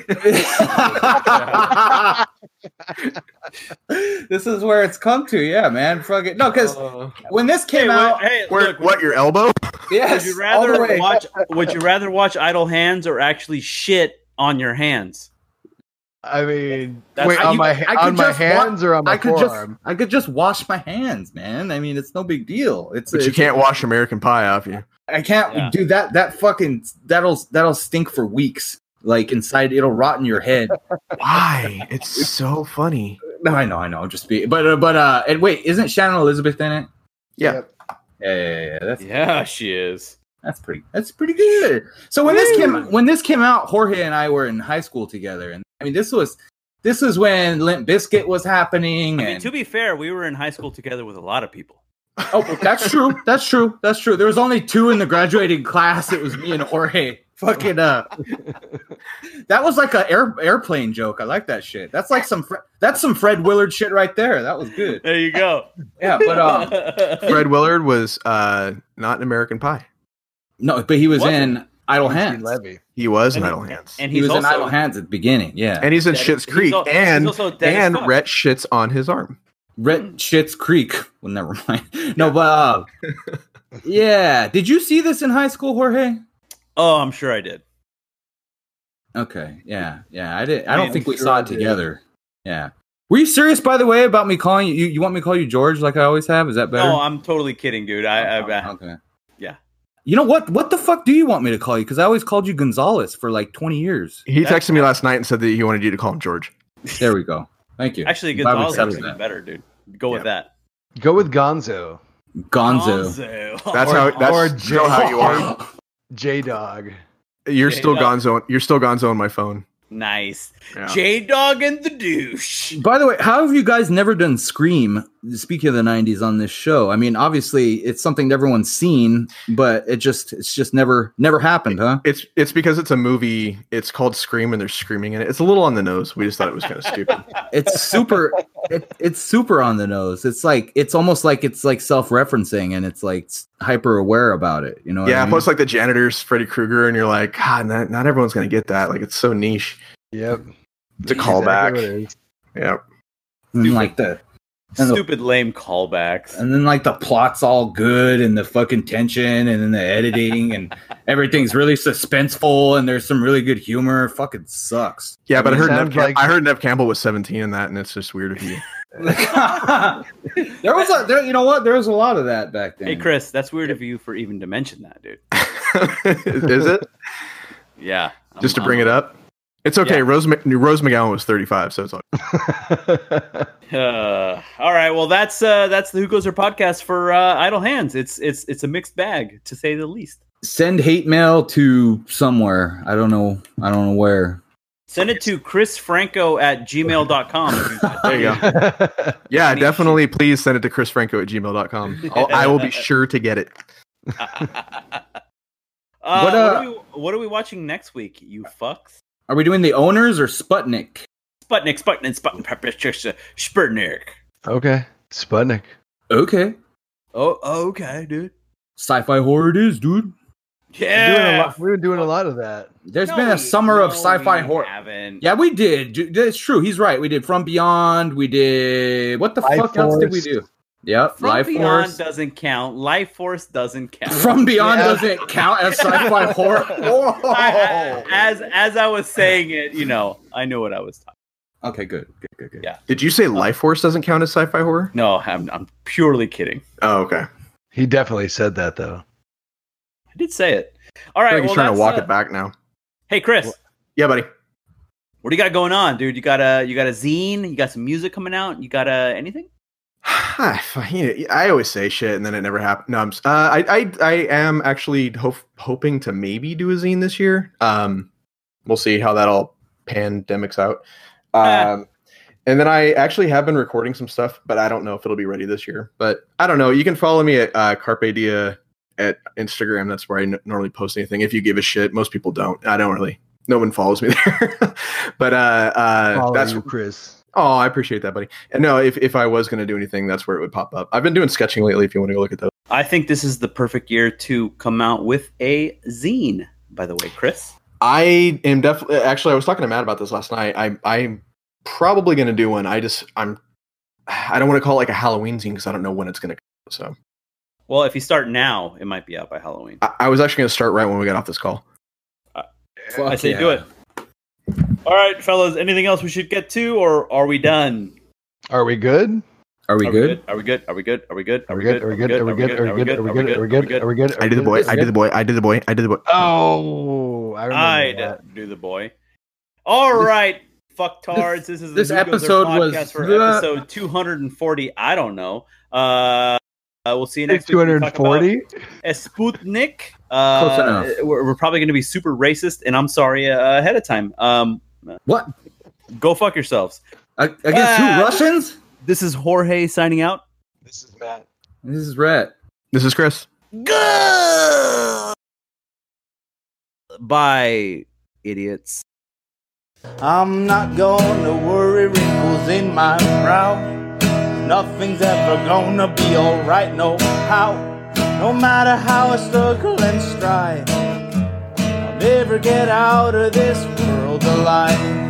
This is where it's come to, yeah, man. Fucking no, because when this came out, what your elbow? Yes. Would you rather watch Idle Hands or actually shit on your hands? I mean, on my hands or on my forearm? I could just wash my hands, man. I mean, it's no big deal. But you can't wash American Pie off you. I can't do that. That fucking that'll stink for weeks. Like inside, it'll rot in your head. Why? It's so funny. No, I know. Just and wait, isn't Shannon Elizabeth in it? Yeah. Yeah. She is. That's pretty good. So when this came out, Jorge and I were in high school together, and I mean this was when Limp Bizkit was happening. I mean, to be fair, we were in high school together with a lot of people. Oh, that's true. That's true. There was only 2 in the graduating class. It was me and Jorge. Fucking that was like an airplane joke. I like that shit. That's like some Fred Willard shit right there. That was good. There you go. Yeah, but Fred Willard was not in American Pie. No, but he was in Idle Hands. Levy. He was in Idle Hands, and he was in Idle Hands at the beginning. Yeah, and he's in Schitt's Creek, and Rhett shits on his arm. Rhett Shits Creek. Well, never mind. No, but yeah. Did you see this in high school, Jorge? Oh, I'm sure I did. Okay. Yeah. I did. I don't think we saw it together. Yeah. Were you serious, by the way, about me calling you? You want me to call you George like I always have? Is that better? No, I'm totally kidding, dude. Okay. Yeah. You know what? What the fuck do you want me to call you? Because I always called you Gonzalez for like 20 years. He texted me last night and said that he wanted you to call him George. There we go. Thank you. Actually, Gonzalez is even better, dude. Go with that. Go with Gonzo. That's still how you are. J-Dog. You're still Gonzo. You're still Gonzo on my phone. Nice. Yeah. J-Dog and the douche. By the way, how have you guys never done Scream, speaking of the 90s, on this show? I mean, obviously, it's something that everyone's seen, but it's just never happened, huh? It's because it's a movie. It's called Scream, and they're screaming in it. It's a little on the nose. We just thought it was kind of stupid. It's super. It's super on the nose. It's almost like it's like self-referencing, and it's like hyper aware about it. You know? Yeah. I mean? Plus, like the janitor's Freddy Krueger, and you're like, God, not everyone's gonna get that. Like, it's so niche. Yep. It's a callback. Yep. And like the stupid lame callbacks. And then like the plot's all good and the fucking tension and then the editing and everything's really suspenseful and there's some really good humor. Fucking sucks. Yeah, but I heard Nev Campbell was 17 in that, and it's just weird of you. There was you know what? There was a lot of that back then. Hey Chris, that's weird of you for even to mention that, dude. Is it? Yeah. Just to bring it up. It's okay. Yeah. Rose McGowan was 35, so it's all. All right. Well, that's the Who Goes There podcast for Idle Hands. It's a mixed bag, to say the least. Send hate mail to somewhere. I don't know where. Send it to chrisfranco@gmail.com. There you go. Yeah, definitely. Please send it to chrisfranco@gmail.com. I will be sure to get it. What are we watching next week, you fucks? Are we doing The Owners or Sputnik? Sputnik. Okay. Sputnik. Okay. Oh, okay, dude. Sci-fi horror it is, dude. Yeah, we've been doing a lot of that. There's been a summer of sci-fi horror. Haven't. Yeah, we did. That's true. He's right. We did From Beyond. We did what the Life fuck else did we Force. do? Yep, From Life Beyond Force. doesn't count. Life Force doesn't count. From Beyond doesn't count as sci-fi horror. As I was saying it, I knew what I was talking. Okay, good. Yeah. Did you say Life Force doesn't count as sci-fi horror? No, I'm purely kidding. Oh, okay. He definitely said that though. I did say it. All I right. feel like he's trying to walk it back now. Hey, Chris. Yeah, buddy. What do you got going on, dude? You got a zine? You got some music coming out? You got anything? I always say shit and then it never happens. No, I am actually hoping to maybe do a zine this year. We'll see how that all pandemics out. And then I actually have been recording some stuff, but I don't know if it'll be ready this year. But I don't know. You can follow me at Carpe Dia at Instagram. That's where I normally post anything. If you give a shit, most people don't. I don't really. No one follows me there. But that's you, Chris. Oh, I appreciate that, buddy. And no, if I was going to do anything, that's where it would pop up. I've been doing sketching lately. If you want to go look at those, I think this is the perfect year to come out with a zine. By the way, Chris, I am definitely. Actually, I was talking to Matt about this last night. I'm probably going to do one. I don't want to call it like a Halloween zine because I don't know when it's going to come. So, well, if you start now, it might be out by Halloween. I was actually going to start right when we got off this call. I say do it. All right, fellas. Anything else we should get to, or are we done? Are we good? Are we good? Are we good? Are we good? Are we good? Are we good? Are we good? Are we good? Are we good? Are we good? Are we good? Are we good? I did the boy. I did the boy. I did the boy. I did the boy. Oh, I remember that. Do the boy. All right, fucktards. This is this the episode podcast for episode 240. I don't know. We'll see you next week. 240. Sputnik. Close enough. We're probably going to be super racist, and I'm sorry ahead of time. What? Go fuck yourselves. Against who? Russians? This is Jorge signing out. This is Matt. This is Rhett. This is Chris. Bye, idiots. I'm not gonna worry wrinkles in my brow. Nothing's ever gonna be alright, no how. No matter how I struggle and strive, I'll never get out of this world alive.